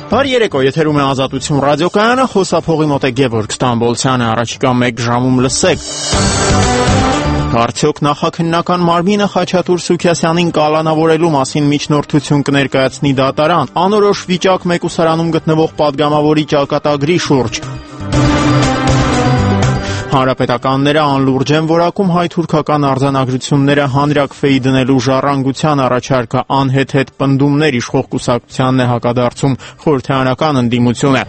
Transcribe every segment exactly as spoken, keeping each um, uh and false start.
Բարի երեկո, եթերում է Ազատություն ռադիոկայանը, խոսափողի մոտ է Գևորգ Ստամբոլցյանը, առաջիկա մեկ ժամում լսեք։ Արդյոք նախաքննական մարմինը Խաչատուր Սուքիասյանին կալանավորելու մասին միջնորդություն կներկայացնի դատարան, անորոշ վիճակ մեկուսարանում գտնվող պատգամավորի ճակատագրի շուրջ։ Հանրապետականները անլուրջ են որակում հայ-թուրքական արձանագրությունները հանրաքվեի դնելու ժառանգության առաջարկը անհեթեթ պնդումներ իշխող կուսակցությանն է հակադարձում խորհրդարանական ընդդիմությունը։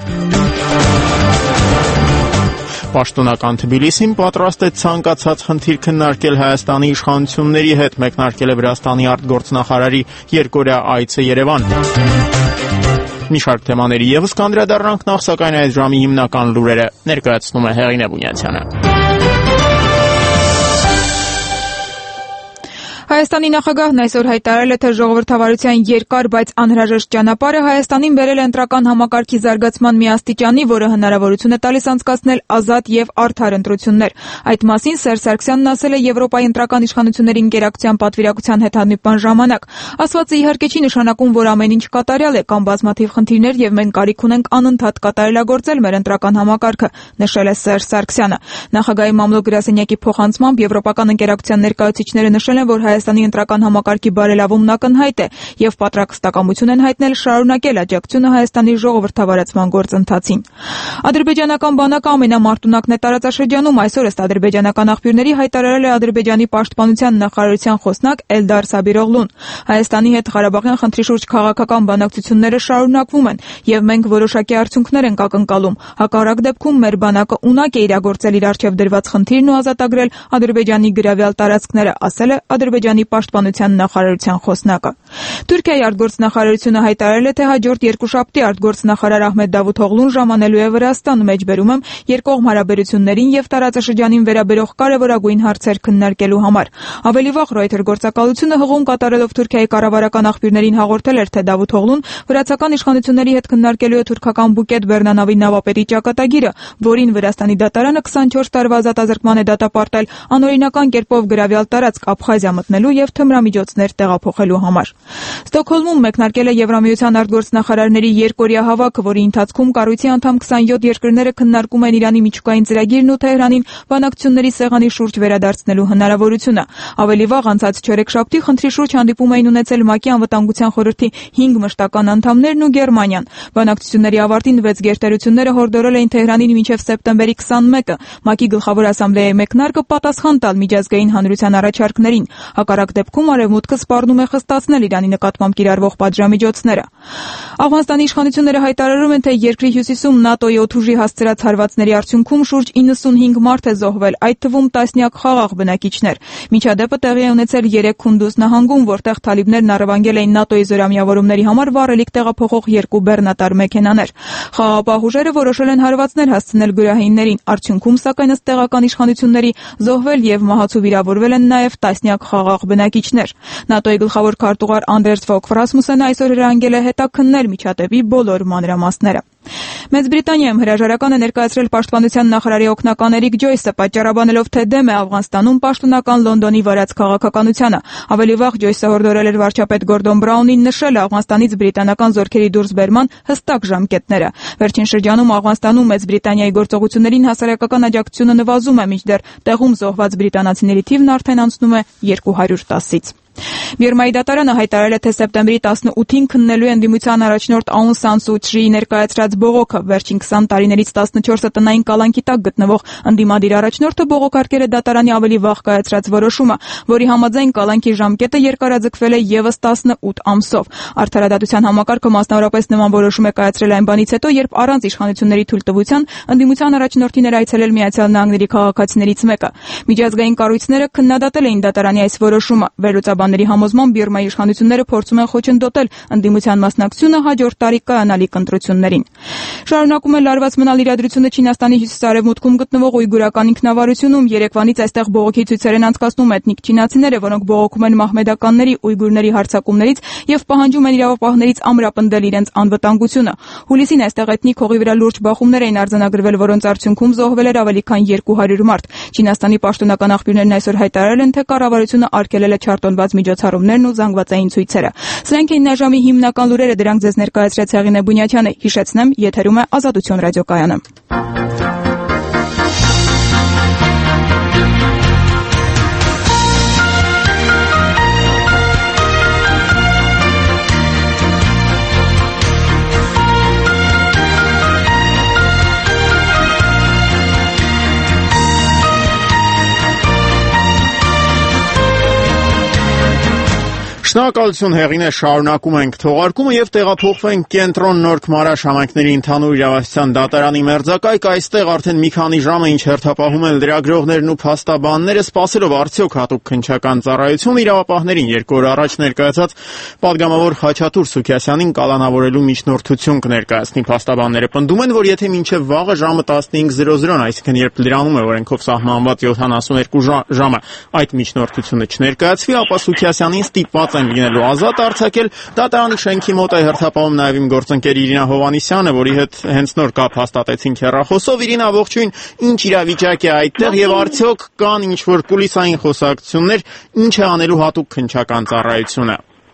Պաշտոնական Թբիլիսին պատրաստ է ցանկացած խնդիր քննարկել Հայաստանի իշխանությունների հետ, մեկնարկել է Վրաստանի արտգործնախարարի երկօրյա այցը Երևան։ Մի շարք թեմաների ևս կանդրադառնանք, նախ սակայն այս ժամի հիմնական լուրերը ներկայացնում է Հեղինե Բունյացյանը։ Հայաստանի նախագահն այսօր հայտարարել է, թե ժողովրդավարության երկար, բայց անհրաժեշտ ճանապարհը Հայաստանին բերել է ընտրական համակարգի զարգացման մի աստիճանի, որը հնարավորություն է տալիս անցկացնել ազատ եւ արդար ընտրություններ։ Այդ մասին Սերժ Սարգսյանն ասել է Եվրոպայի ընտրական իշխանությունների ընկերակցության պատվիրակության հետ հանդիպման ժամանակ։ Ասվածը իհարկե չի նշանակում, որ ամեն ինչ կատարյալ է, կամ բազմաթիվ խնդիրներ եւ մենք կարիք ունենք անընդհատ կատարելագործել մեր ընտրական համակարգը, նշել է Սերժ Սարգսյանը։ Նախագահի մամլո գրասենյակի փոխանցմամբ եվրոպական ընկերակցության ներկայացուցիչները նշել են, որ Հայաստանի ընտրական համակարգի բարելավումն ակնհայտ է եւ պատրաստակամություն են հայտնել շարունակել աջակցությունը Հայաստանի ժողովրդավարացման գործընթացին։ Ադրբեջանական բանակը ամենամարտունակն է տարածաշրջանում, այսօր ըստ ադրբեջանական աղբյուրների հայտարարել է Ադրբեջանի պաշտպանության նախարարության խոսնակ Էլդար Սաբիրօղլուն։ Հայաստանի հետ Ղարաբաղյան խնդրի շուրջ քաղաքական բանակցությունները շարունակվում են եւ մենք որոշակի արդյունքներ ենք ակնկալում։ Հակառակ դեպքում մեր բանակը ունակ է իրագործել իր առջև դրված խնդիրն ու ազատագրել Ադրբեջանի գրավյալ տարածքները, ասել է Ադրբեջանի պաշտպանության նախարարության խոսնակը։ Թուրքիայի արտգործնախարարությունը հայտարարել է, թե հաջորդ երկուշաբթի արտգործնախարար Ահմեդ Դավութօղլուն ժամանելու է Վրաստան, մեջբերում եմ երկկողմ հարաբերություններին եւ տարածաշրջանին վերաբերող կարեւորագույն հարցեր քննարկելու համար։ Ավելի վաղ Reuters գործակալությունը հղում կատարելով Թուրքիայի կառավարական աղբյուրներին հաղորդել էր, թե Դավութօղլուն վրացական իշխանությունների հետ քննարկելու է թուրքական Բուկետ Բեռնանավի նավապետի ճակատագիրը, որին Վրաստանի դատարանը քսանչորս տարվա ազատազրկման է դատապարտել անօրինական կերպով գրավյալ տարածք Աբխազիա մտնելու եւ թմրամիջոցներ տեղափոխելու համար։ Ստոկհոլմում մեկնարկել է Եվրամիության արտգործնախարարների երկօրյա հավաքը, որի ընթացքում կառույցի անդամ քսանյոթ երկրները քննարկում են Իրանի միջուկային ծրագիրն ու Թեհրանին բանակցությունների սեղանի շուրջ վերադարձնելու հնարավորությունը։ Ավելի վաղ անցած չորեքշաբթի խնդրի շուրջ հանդիպում էին ունեցել ՄԱԿ-ի անվտանգության խորհրդի հինգ մշտական անդամներն ու Գերմանիան։ Բանակցությունների ավարտին վեց գերտերությունները հորդորել էին Թեհրանին մինչև սեպտեմբերի քսանմեկը ՄԱԿ-ի գլխավոր ասամբլեայի մեկնարկը պատասխան տալ միջազգային հանրության առաջարկներին։ Հակառակ դեպքում Արևմուտքը սպառնում է խստացնել Իրանի նկատմամբ կիրառվող պատժամիջոցները։ Աֆղանստանի իշխանությունները հայտարարում են, թե երկրի հյուսիսում ՆԱՏՕ-ի օդուժի հասցրած հարվածների արդյունքում շուրջ իննսունհինգ մարդ է զոհվել, այդ թվում տասնյակ խաղաղ բնակիչներ։ Միջադեպը տեղի է ունեցել երեք Քունդուզ նահանգում, որտեղ թալիբներն առևանգել էին ՆԱՏՕ-ի զորամիավորումների համար վառելիք տեղափոխող երկու բեռնատար մեքենաներ։ Խաղաղապահ ուժերը որոշել են հարվածներ հասցնել գրահիններին, արդյունքում սակայն ըստ տեղական իշխանությունների զոհվել եւ մահացու վիրավորվել են նաեւ տասնյակ խաղաղ բնակիչներ։ ՆԱՏՕ-ի գլխավոր քարտուղար Անդրես Ֆոգ Ռասմուսենը այսօր հրահանգել է հետաքննել միջադեպի բոլոր մանրամասները։ Մեծ Բրիտանիայում հրաժարական է ներկայացրել պաշտպանության նախարարի օգնական Էրիկ Ջոյսը, պատճառաբանելով, թե դեմ է Աֆղանստանում պաշտոնական Լոնդոնի վարած քաղաքականությանը։ Ավելի վաղ Ջոյսը հորդորել էր վարչապետ Գորդոն Բրաունին նշել Աֆղանստանից բրիտանական զորքերի դուրսբերման հստակ ժամկետները։ Վերջին շրջանում Աֆղանստանում Մեծ Բրիտանիայի գործողություններին հասարակական աջակցությունը նվազում է, մինչդեռ տեղում զոհված բրիտանացիների թիվն արդեն անցնում է երկու հարյուր տասից։ Բիրմայի դատարանը հայտարարել է, թե սեպտեմբերի տասնութին քննելու է ընդդիմության առաջնորդ Աուն Սան Սու Չիի ներկայացրած բողոքը։ Վերջին քսան տարիներից տասնչորսը տնային կալանքի տակ գտնվող ընդդիմադիր առաջնորդը բողոքարկել է դատարանի ավելի վաղ կայացրած որոշումը, որի համաձայն կալանքի ժամկետը երկարաձգվել է ևս տասնութ ամսով։ Արդարադատության համակարգը մասնավորապես նման որոշում է կայացրել այն բանից հետո, երբ առանց իշխանությունների թույլտվության ընդդիմության առաջնորդին էր այցելել Միացյալ Նահանգների քաղաքացիներից մեկը։ Միջազգային կառույցները քննադատել էին դատարանի այս որոշումը։ Վերլուծաբանների համոզմամբ Բիրմայի իշխանությունները փորձում են խոչընդոտել ընդդիմության մասնակցությունը հաջորդ տարի կայանալիք ընտրություններին։ Շարունակում է լարված մնալ իրադրությունը Չինաստանի հյուսիսարևմուտքում գտնվող ույգուրական ինքնավարությունում։ Երեկվանից այստեղ բողոքի ցույցեր են անցկացնում էթնիկ չինացիները, որոնք բողոքում են մահմեդականների, ույգուրների հարձակումներից եւ պահանջում են իրավապահներից ամրապնդել իրենց անվտանգությունը։ Հուլիսին այստեղ էթնիկ հողի վրա լուրջ բախումներ էին արձանագրվել, որոնց արդյունքում զոհվել էր ավելի քան երկու հարյուր մարդ։ Չինաստանի պաշտոնական աղբյուրներն այսօր հայտարարել են, թե կառավարությունը արգելել է չարտոնված կատարված միջոցառումներն ու զանգվածային ցույցերը։ Սրանք էին այժմի հիմնական լուրերը, դրանք ձեզ ներկայացրեց Հեղինե Բունյաթյանը։ Հիշեցնեմ, եթերում է Ազատություն ռադիոկայանը։ Շնորհակալություն Հեղինե, շարունակում ենք թողարկումը եւ տեղափոխվենք կենտրոն Նորք Մարաշ համայնքների ընդհանուր իրավասության դատարանի մերձակայք, այստեղ արդեն մի քանի ժամ է ինչ հերթապահում են լրագրողներն ու փաստաբանները, սպասելով արդյոք հատուկ քննչական ծառայություն իրավապահներին երկու օր առաջ ներկայացած падգամավոր Խաչատուր Սուքիասյանին կալանավորելու միջնորդություն կներկայացնի։ Փաստաբանները պնդում են, որ եթե մինչև վաղը ժամը տասնհինգ զրո զրոն, այսինքն երբ լրանում է օրենքով սահմանված յոթանասուներկու ժամը, այդ միջնորդությունը չներկայացվի, ապա Սուքիասյանին ստիպված լինելու ազատ արձակել։ Դատարանի շենքի մոտ է հերթապահում նաև իմ գործընկեր Իրինա Հովհաննիսյանը, որի հետ հենց նոր կապ հաստատեցինք հեռախոսով։ Իրինա, ողջույն, ինչ իրավիճակ է այդտեղ եւ արդյոք կան ինչ-որ կուլիսային խոսակցություններ, ինչ է անելու հատուկ քննչական ծառայությունը։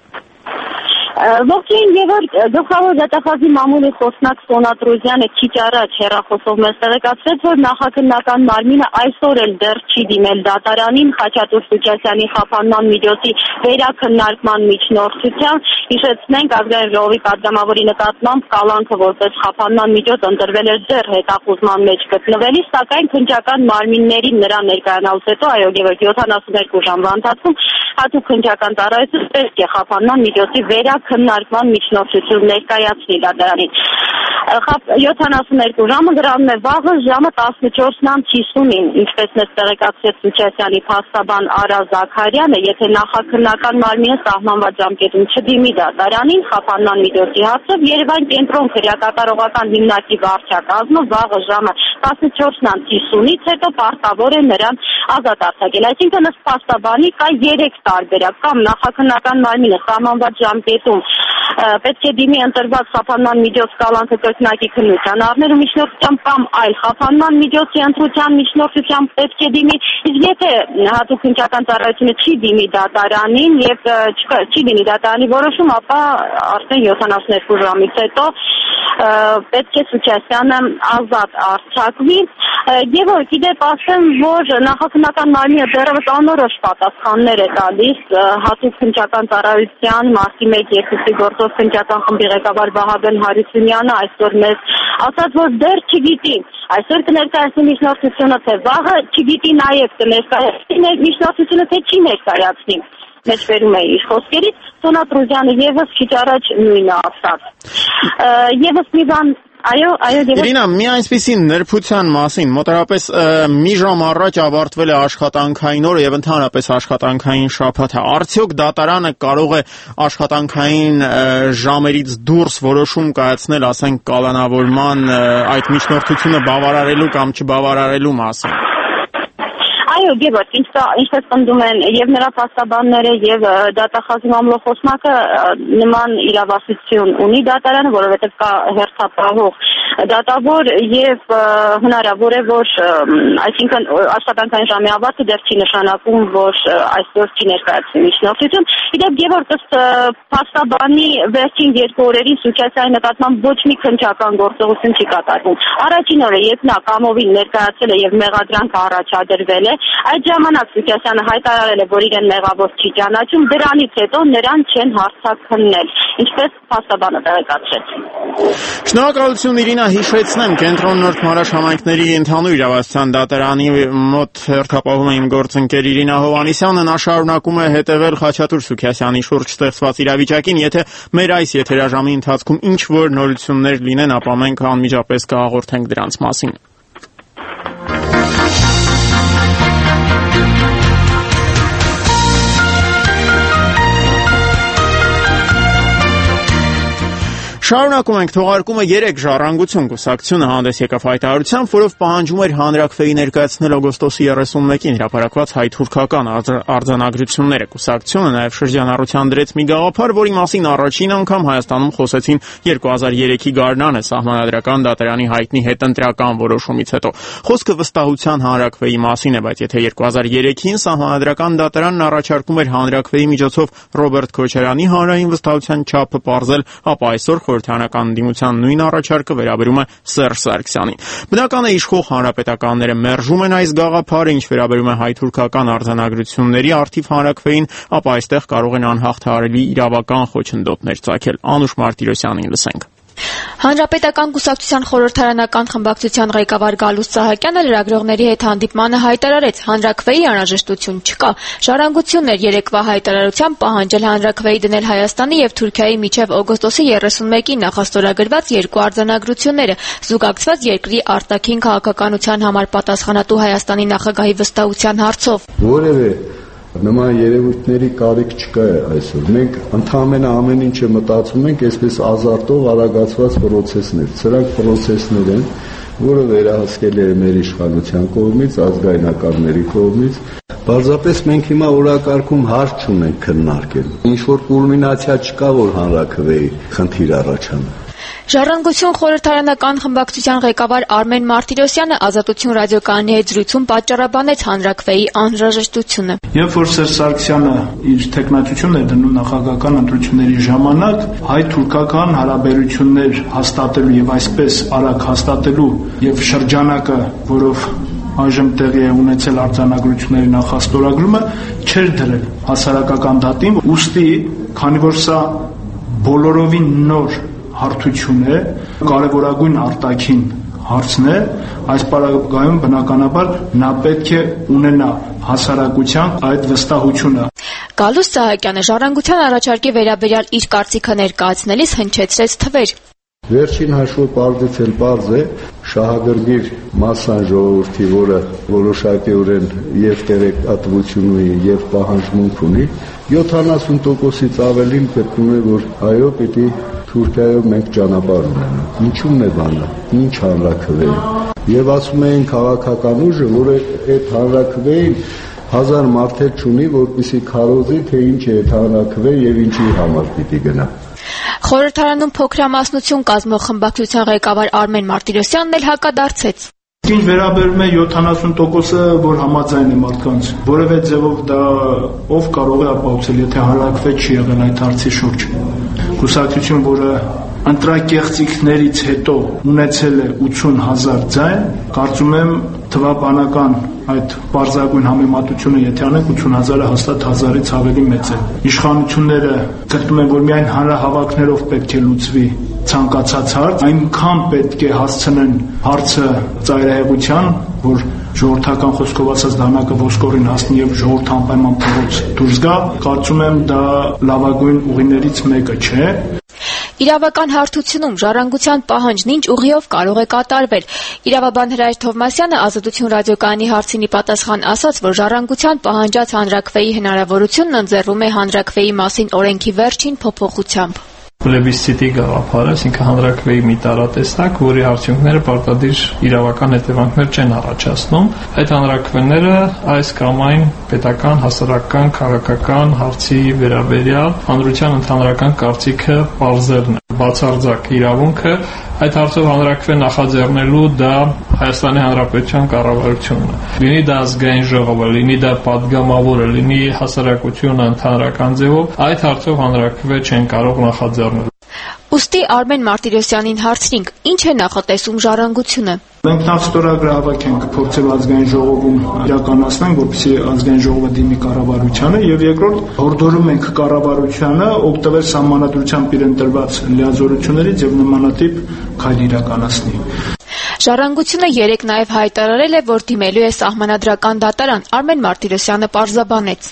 Ողջույն, Գևորգ, գլխավոր դատախազի մամուլի խոսնակ Սոնա Տրոզյանը քիչ առաջ հեռախոսով մեզ տեղեկացրեց, որ նախաքննական մարմինը այսօր էլ դեռ չի դիմել դատարանին Խաչատուր Սուքիասյանի խափանման միջոցի վերաքննարկման միջնորդությամբ։ Հիշեցնենք, Ազգային ժողովի падգամավորի նկատմամբ կալանքը որպես խափանման միջոց ընտրվել էր դեռ հետախուզման մեջ գտնվելիս, սակայն քննչական մարմինների նրա ներկայանալուց հետո, այո, Գևորգ, յոթանասուներկու ժամվա ընթացքում հատուկ քննչական ծառայություն պետք է խափանման միջոցի վերաքննարկման միջնորդություն ներկայացնի դատարանին։ յոթանասուներկու ժամը գրառում է վաղը ժամը տասնչորսն հիսունին, ինչպես մեզ տեղեկացրեց Սուքիասյանի փաստաբան Արա Զաքարյանը, եթե նախաքննական մարմինը սահմանված ժամկետում չդիմի դատարանին խափանման միջոցի հարցով, Երևան կենտրոն քրեակատարողական հիմնարկի վարչակազմը վաղը ժամը տասնչորսն հիսունից հետո պարտավոր է նրան ազատ արձակել։ Այսինքն ըստ փաստաբանի կա երեք տարբերակ, կամ նախաքննական մարմինը սահմանված ժամկետում պետք է դիմի ընտրված խափանման միջոց կալանքը կրկնակի քննության առնելու միջնորդությամբ կամ այլ խափանման միջոցի ընտրության միջնորդությամբ պետք է դիմի, իսկ եթե հատուկ քննչական ծառայությունը չի դիմի դատարանին եւ չի դիմի դատարանի որոշում, ապա արդեն յոթանասուներկու ժամից հետո պետք է Սուքիասյանը ազատ արձակվի։ Գևորգ, իդեպ ասեմ, որ նախաքննական մարմինը դեռևս անորոշ պատասխաններ է տալիս հատուկ քննչական ծառայության մարտի մեկ երկուսի գործով քննչական խմբի ղեկավար Վահագն Հարությունյանը այսօր մեզ ասաց, որ դեռ չգիտի այսօր կներկայացնի միջնորդությունը, թե վաղը, չգիտի նաև կներկայացնի միջնորդությունը, թե չի ներկայացնի։ Մեջբերում է իր խոսքերից, Սոնա Տրոզյանը եւս քիչ առաջ նույնը ասաց։ Եվս մի բան Այո, այո, Իրինա, մի այնպիսի նրբության մասին, մոտավորապես մի ժամ առաջ ավարտվել է աշխատանքային օրը եւ ընդհանրապես աշխատանքային շաբաթը։ Արդյոք դատարանը կարող է աշխատանքային ժամերից դուրս որոշում կայացնել, ասենք, կալանավորման այդ միջնորդությունը բավարարելու կամ չբավարարելու մասին։ Այո, Գևորգ, ինչպես պնդում են եւ նրա փաստաբանները եւ դատախազի մամուլի խոսնակը, նման իրավասություն ունի դատարանը, որովհետեւ կա հերթապահող դատավոր եւ հնարավոր է, որ այսինքն աշխատանքային ժամի ավարտը դեռ չի նշանակում, որ այսօր չի ներկայացվի միջնորդություն։ Իդեպ Գևորգ, ըստ փաստաբանի վերջին երկու օրերին Սուքիասյանի նկատմամբ ոչ մի քննչական գործողություն չի կատարվում։ Առաջին օրը, երբ նա կամովին ներկայացել է եւ մեղադրանքը առաջադրվել է, այդ ժամանակ Սուքիասյանը հայտարարել է, որ իրեն մեղավոր չի ճանաչում, դրանից հետո նրան չեն հարցաքննել, ինչպես փաստաբանը տեղեկացրեց։ Շնորհակալություն Իրինա, հիշեցնեմ, կենտրոն Նորք Մարաշ համայնքների ընդհանուր իրավասության դատարանի մոտ հերթապահում է իմ գործընկեր Իրինա Հովհաննիսյանը, նա շարունակում է հետևել Խաչատուր Սուքիասյանի շուրջ ստեղծված իրավիճակին, եթե մեր այս եթերաժամի ընթացքում ինչ որ նորություններ լինեն, ապա մենք անմիջապես կհաղորդենք դրանց մասին։ Շարունակում ենք թողարկումը երեք ժառանգություն կուսակցությունը հանդես եկավ հայտարարությամբ, որով պահանջում էր հանրաքվեի ներկայացնել օգոստոսի երեսունմեկին հրապարակված հայ-թուրքական արձանագրությունները։ Կուսակցությունը նաև շրջանառության դրեց մի գաղափար, որի մասին առաջին անգամ Հայաստանում խոսեցին երկու հազար երեքի գարնանը Սահմանադրական դատարանի հայտնի հետընտրական որոշումից հետո։ Խոսքը վստահության հանրաքվեի մասին է, բայց եթե երկու հազար երեքին Սահմանադրական դատարանն առաջարկում էր հանրաքվեի միջոցով Ռոբերտ Քոչարյանի հանրային վստահության չափը պարզել, ապա այսօր խորհրդարանական ընդդիմության նույն առաջարկը վերաբերում է Սերժ Սարգսյանին։ Բնական է իշխող հանրապետականները մերժում են այս գաղափարը, ինչ վերաբերում է հայ-թուրքական արձանագրությունների առթիվ հանրաքվեին, ապա այստեղ կարող են անհաղթահարելի իրավական խոչընդոտներ ծագել։ Անուշ Մարտիրոսյանին լսենք։ Հանրապետական կուսակցության խորհրդարանական խմբակցության ղեկավար Գալուստ Սահակյանը լրագրողների հետ հանդիպմանը հայտարարեց, հանրաքվեի անհրաժեշտություն չկա։ Ժառանգությունն էր երեկվա հայտարարությամբ պահանջել հանրաքվեի դնել Հայաստանի եւ Թուրքիայի միջև օգոստոսի երեսունմեկին նախաստորագրված երկու արձանագրությունները, զուգակցված երկրի արտաքին քաղաքականության համար պատասխանատու Հայաստանի նախագահի վստահության հարցով։ Որևէ նման երևույթների կարիք չկա այսօր։ Մենք ընդհանրապես ամեն ինչը մտածում ենք այսպես ազարտող արագացված process-ներ։ Սրանք process-ներ են, որը վերահսկել է մեր իշխանության կողմից, ազգայնականների կողմից։ Պարզապես մենք հիմա օրակարգում հարց չունենք քննարկել։ Ինչ որ կուլմինացիա չկա, որ հանրաքվեի խնդիր առաջանա։ Ժառանգություն խորհրդարանական խմբակցության ղեկավար Արմեն Մարտիրոսյանը Ազատություն ռադիոկայանի հետ զրույցում պատճառաբանեց հանրաքվեի անհրաժեշտությունը։ Երբ որ Սերժ Սարգսյանը իր տեխնատությունն էր դնում նախագահական ընտրությունների ժամանակ, հայ-թուրքական հարաբերություններ հաստատելու եւ այսպես արագ հաստատելու եւ շրջանակը, որով այժմ տեղի է ունեցել արձանագրությունների նախաստորագրումը, չէր դրել հասարակական դատին, ուստի, քանի որ սա բոլորովին նոր հարթություն է, կարևորագույն արտաքին հարցն է, այս պարագայում բնականաբար նա պետք է ունենա հասարակության այդ վստահությունը։ Գալուստ Սահակյանը ժառանգության առաջարկի վերաբերյալ իր կարծիքը ներկայացնելիս հնչեցրեց թվեր։ Վերջին հաշվով պարզից էլ պարզ է, շահագրգիռ մասսան ժողովրդի, որը որոշակիորեն եւ տեղեկատվություն ունի եւ պահանջմունք ունի, յոթանասուն տոկոսից ավելին գտնում է, որ այո, պիտի Թուրքիայով մենք ճանապարհ ունենանք։ Ինչու՞մն է բանը, ինչ հանրաքվե։ Եվ ասում էին քաղաքական ուժը, որ այդ հանրաքվեին հազար մարդեր չունի, որպեսզի քարոզի, թե ինչ է այդ հանրաքվե եւ ինչի համար պիտի գնա։ Խորհրդարանում փոքրամասնություն կազմող խմբակցության ղեկավար Արմեն Մարտիրոսյանն էլ հակադարձեց։ Ինչ վերաբերում է յոթանասուն տոկոսը, որ համաձայն է մարդկանց, որևէ ձևով դա ով կարող է ապահովել, եթե հանրաքվե չի եղել այդ հարցի շուրջ։ Կուսակցություն, որը ընտրակեղծիքներից հետո ունեցել է ութուն հազար ձայն, կարծում եմ թվաբանական այդ պարզագույն համեմատությունը, եթե անենք, ութուն հազարը հաստատ հազարից ավելի մեծ է։ Իշխանությունները գտնում են, որ միայն հանրահավաքներով պետք է լուծվի ցանկացած հարց, այնքան պետք է հասցնեն հարցը ծայրահեղության, որ ժողովրդական խոսքով ասած դանակը ոսկորին հասնի եւ ժողովուրդ անպայման փողոց դուրս գա, կարծում եմ դա լավագույն ուղիներից մեկը չէ։ Իրավական հարթությունում ժառանգության պահանջն ինչ ուղիով կարող է կատարվել։ Իրավաբան Հրայր Թովմասյանը Ազատություն ռադիոկայանի հարցին ի պատասխան ասաց, որ ժառանգության պահանջած հանրաքվեի հնարավորությունն ընձեռվում է հանրաքվեի մասին օրենքի վերջին փոփոխությամբ։ Պլեբիսցիտի գաղափարը, այսինքն հանրաքվեի մի տարատեսակ, որի արդյունքները պարտադիր իրավական հետևանքներ չեն առաջացնում։ Այդ հանրաքվեները այս կամ այն պետական, հասարակական, քաղաքական հարցի վերաբերյալ հանրության ընդհանրական կարծիքը պարզելն է, բացարձակ իրավունքը այդ հարցով հանրաքվե նախաձեռնելու դա Հայաստանի Հանրապետության կառավարությունն է։ Լինի դա ազգային ժողովը, լինի դա պատգամավորը, լինի հասարակությունը ընդհանրական ձևով, այդ հարցով հանրաքվե չեն կարող նախաձեռնել։ Ուստի Արմեն Մարտիրոսյանին հարցրինք, ինչ է նախատեսում ժառանգությունը։ Մենք նախ ստորագրահավաք ենք փորձել ազգային ժողովում իրականացնենք, որպեսզի ազգային ժողովը դիմի կառավարությանը, եւ երկրորդ հորդորում ենք կառավարությանը օգտվել սահմանադրությամբ իրեն տրված լիազորություններից եւ նմանատիպ քայլ իրականացնի։ Ժառանգությունը երեկ նաև հայտարարել է, որ դիմելու է սահմանադրական դատարան։ Արմեն Մարտիրոսյանը պարզաբանեց։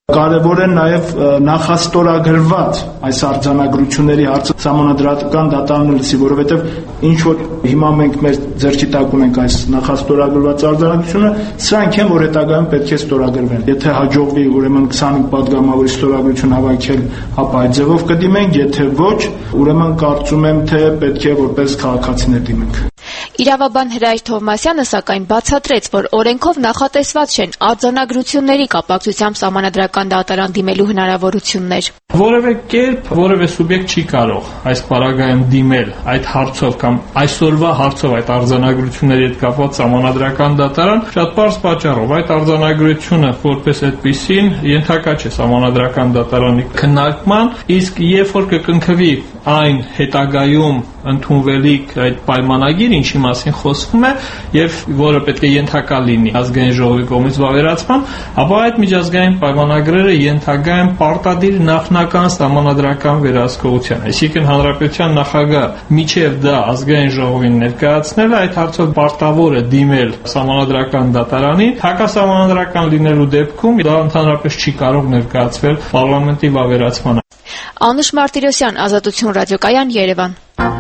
Կարևոր է նաև նախաստորագրված այս արձանագրությունների հարցը Սահմանադրական դատարանը լսի, որովհետև ինչ որ հիմա մենք մեր ձեռքի տակ ունենք այս նախաստորագրված արձանագրությունը, սրանք են, որ հետագայում պետք է ստորագրվեն։ Եթե հաջողվի ուրեմն քսանհինգ պատգամավորի ստորագրություն հավաքել, ապա այդ ձևով կդիմենք, եթե ոչ, ուրեմն կարծում եմ, թե պետք է որպես քաղաքացիներ դիմենք։ Իրավաբան Հրայր Թովմասյանը սակայն բացատրեց, որ օրենքով նախատեսված չեն արձանագրությունների կապակցությամբ Սահմանադրական դատարան դիմելու հնարավորություններ։ Որևէ կերպ որևէ սուբյեկտ չի կարող այս պարագայում դիմել այդ հարցով կամ այսօրվա հարցով այդ արձանագրությունների հետ կապված Սահմանադրական դատարան շատ պարզ պատճառով այդ արձանագրությունը որպես այդպիսին ենթակա չէ Սահմանադրական դատարանի քննարկման, իսկ երբ որ կկնքվի այն հետագայում ընդունվելիք այդ պայմանագիր, ինչի մասին խոսվում է եւ որը պետք է ենթակա լինի ազգային ժողովի կողմից վավերացման, ապա այդ միջազգային պայմանագրերը ենթակա են պարտադիր նախնական սահմանադրական վերահսկողության։ Այսինքն հանրապետության նախագահ միջև դա ազգային ժողովին ներկայացնել այդ հարցով պարտավոր է դիմել Սահմանադրական դատարանին, հակասահմանադրական լինելու դեպքում դա ընդհանրապես չի կարող ներկայացվել պարլամենտի վավերացմանը։ Անուշ Մարտիրոսյան, Ազատություն ռադիոկայան, Երևան։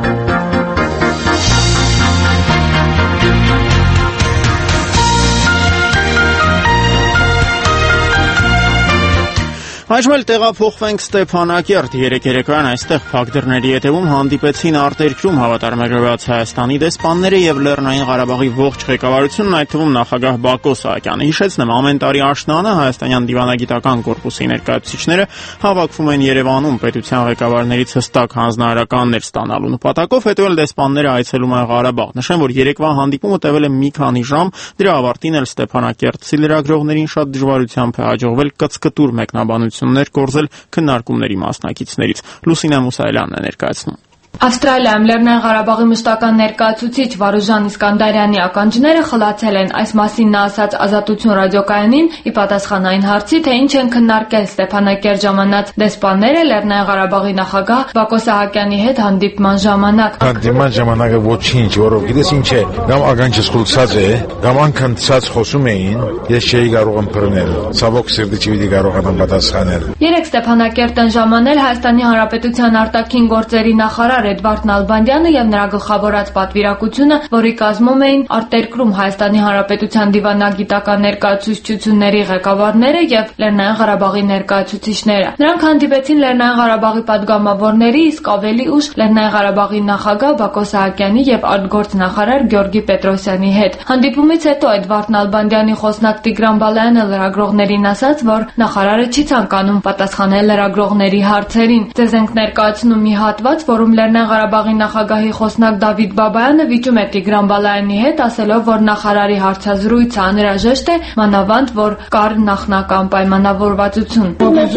Այժմ էլ տեղափոխվենք Ստեփանակերտ։ Երեք երեկոյան այստեղ փակ դռների հետևում հանդիպեցին արտերկրում հավատարմագրված Հայաստանի դեսպանները եւ Լեռնային Ղարաբաղի ողջ ղեկավարությունն, այդ թվում նախագահ Բակո Սահակյանը։ Հիշեցնեմ, ամեն տարի աշնանը Հայաստանյան դիվանագիտական կորպուսի ներկայացուցիչները հավաքվում են Երևանում պետության ղեկավարներից հստակ հանձնարարականներ ստանալու նպատակով, հետո էլ դեսպանները այցելում են Ղարաբաղ։ Նշեմ, որ երեկվա հանդիպումը տևել է մի քանի ժամ, դրա ավարտին էլ Ստեփանակերտցի լրագրողներին շատ դժվարությամբ է հաջողվել կծկտուր մեկնաբանություն կորզել քննարկումների մասնակիցներից։ Լուսինե Մուսայելյանն է ներկայացնում։ Ավստրալիայում Լեռնային Ղարաբաղի մշտական ներկայացուցիչ Վարուժան Իսկանդարյանի ականջները խլացել են։ Այս մասին նա ասաց Ազատություն ռադիոկայանին ի պատասխան այն հարցի, թե ինչ են քննարկել Ստեփանակերտ ժամանած դեսպանները Լեռնային Ղարաբաղի նախագահ Բակո Սահակյանի հետ հանդիպման ժամանակ։ Հանդիպման ժամանակը ոչինչ, որով գիտես ինչ է, կամ ականջս խլացած է, կամ անկնցած խոսում էին, ես չէի կարող ըմբռնել։ Ցավոք սրտի չի կարողանամ պատասխանել։ Երեք Ստեփանակերտն ժամանել Հայաստանի Հանրապետության արտաքին գործերի նախարար Էդվարդ Նալբանդյանը եւ նրա գլխավորած պատվիրակությունը, որի կազմում էին արտերկրում Հայաստանի Հանրապետության դիվանագիտական ներկայացուցչությունների ղեկավարները եւ Լեռնային Ղարաբաղի ներկայացուցիչները։ Նրանք հանդիպեցին Լեռնային Ղարաբաղի падգամավորների, իսկ ավելի ուշ Լեռնային Ղարաբաղի նախագահ Բակո Սահակյանի եւ արտգործնախարար Գյորգի Պետրոսյանի հետ։ Հանդիպումից հետո Էդվարդ Նալբանդյանի խոսնակ Տիգրան Բալայանը լրագրողներին ասաց, որ նախարարը չի ցանկանում պատասխանել լրագրողների հարցերին։ Ձեզ ենք ներկայացնում մի հատված, որում Լեռնային Ղարաբաղի նախագահի խոսնակ Դավիթ Բաբայանը վիճում է Տիգրան Բալայանի հետ, ասելով, որ նախարարի հարցազրույցը անհրաժեշտ է, մանավանդ, որ կար նախնական պայմանավորվածություն։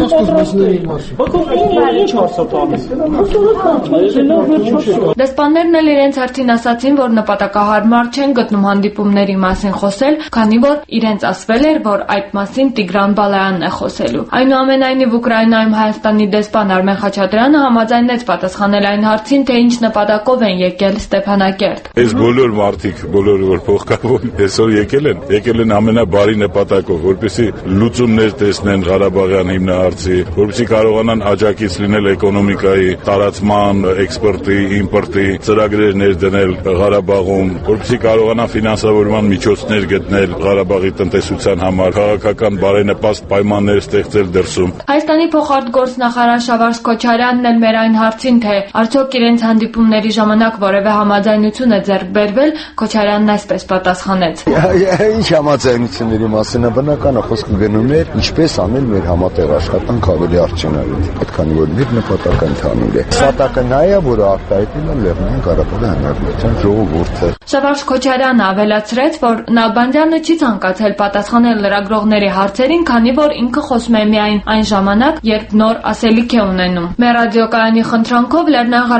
Դեսպաններն էլ իրենց հերթին ասացին, որ նպատակահարմար չեն գտնում հանդիպումների մասին խոսել, քանի որ իրենց ասվել էր, որ այդ մասին Տիգրան Բալայանն է խոսելու։ Այնուամենայնիվ Ուկրաինայում Հայաստանի դեսպան Արմեն Խաչատրյանը համաձայնեց պատասխանել այն հարցին, թե ինչ նպատակով են եկել Ստեփանակերտ։ Այս բոլոր մարդիկ, բոլորը որ փոխկապում այսօր եկել են, եկել են ամենաբարի նպատակով, որպեսզի լուծումներ տեսնեն Ղարաբաղյան հիմնահարցի, որպեսզի կարողանան աջակից լինել էկոնոմիկայի տարածման, էքսպորտի, իմպորտի, ծրագրեր ներդնել Ղարաբաղում, որպեսզի կարողանան ֆինանսավորման միջոցներ գտնել Ղարաբաղի տնտեսության համար, քաղաքական բարենպաստ պայմաններ ստեղծել դրսում։ Հայաստանի փոխարտգործնախարար Շավարժ Քոչարյանն էլ մեր այն հարցին, թե արդյոք իրենց հանդիպումների ժամանակ որևէ համաձայնություն է ձեռք բերվել, Քոչարյանն այսպես պատասխանեց. Ինչ համաձայնությունների մասին է բնական է խոսքը գնում էր, ինչպես անել մեր համատեղ աշխատանք ավելի արդյունավետ, այդքան որ մեր նպատակը ընդհանուր է։ Նպատակը նա է, որը արտահայտել է Լեռնային Ղարաբաղի Հանրապետության ժողովուրդը։ Շավարժ Քոչարյանը ավելացրեց, որ Նալբանդյանը չի ցանկացել պատասխանել լրագրողների հարցերին, քանի որ ինքը խոսում է միայն այն ժամանակ, երբ նոր ասելիք է ունենում։ Մեր ռադիոկայանի խնդրանքով Լեռնային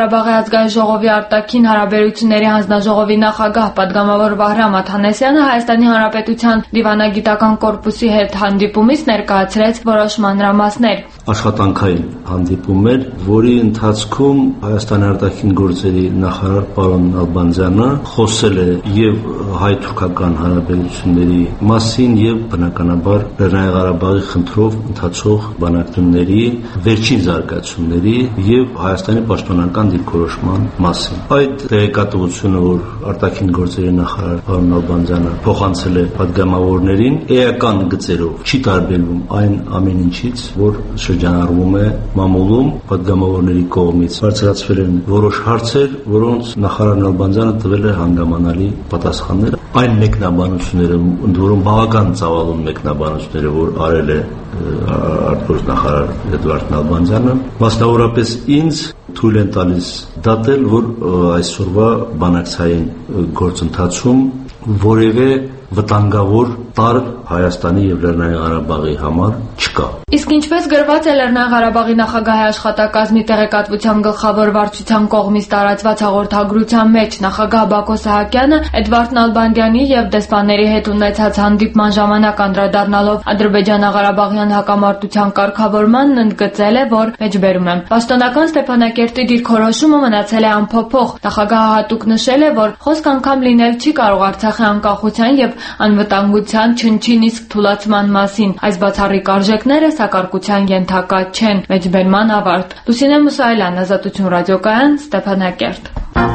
Ղարաբաղի ազգային ժողովի արտաքին հարաբերությունների հանձնաժողովի նախագահ պատգամավոր Վահրամ Աթանասյանը Հայաստանի Հանրապետության դիվանագիտական կորպուսի հետ հանդիպումից ներկայացրեց որոշ մանրամասներ։ Աշխատանքային հանդիպում էր, որի ընթացքում Հայաստանի արտաքին գործերի նախարար պարոն Նալբանդյանը խոսել է եւ հայ-թուրքական հարաբերությունների մասին եւ բնականաբար Լեռնային Ղարաբաղի խնդրով ընթացող բանակցությունների վերջին զարգացումների եւ Հայաստանի պաշտպանական դիրքորոշման մասին։ Այդ տեղեկատվությունը, որ արտաքին գործերի նախարար պարոն Նալբանդյանը փոխանցել է պատգամավորներին, էական գծերով չի տարբերվում այն ամեն ինչից, որ շրջանառվում է մամուլում պատգամավորների կողմից։ Բարձրացվել են որոշ հարցեր, որոնց նախարար Նալբանդյանը տվել է հանգամանալի պատասխաններ։ Այն մեկնաբանությունները, ընդ որում բավական ծավալուն մեկնաբանությունները, որ արել է արտգործնախարար Էդվարդ Նալբանդյանը, մասնավորապես ինձ թույլ են տալիս դատել, որ այսօրվա բանակցային գործընթացում որևէ վտանգավոր տարր Հայաստանի եւ Լեռնային Ղարաբաղի համար չկա։ Իսկ ինչպես գրված է Լեռնային Ղարաբաղի նախագահի աշխատակազմի տեղեկատվության գլխավոր վարչության կողմից տարածված հաղորդագրության մեջ, նախագահ Բակո Սահակյանը Էդվարդ Նալբանդյանի եւ դեսպանների հետ ունեցած հանդիպման ժամանակ անդրադառնալով Ադրբեջանա-Ղարաբաղյան հակամարտության կարգավորմանն ընդգծել է, որ մեջբերում եմ. Պաշտոնական Ստեփանակերտի դիրքորոշումը մնացել է անփոփոխ։ Նախագահը հատուկ նշել է, որ խոսք անգամ լինել չի կարող Արցախի անկախության եւ անվտանգության չնչին իսկ թուլացման մասին։ Այս բացառիկ արժեքները սակարկության ենթակա չեն։ Մեջբերման ավարտ։ Լուսինե Մուսայելյան, Ազատություն ռադիոկայան, Ստեփանակերտ։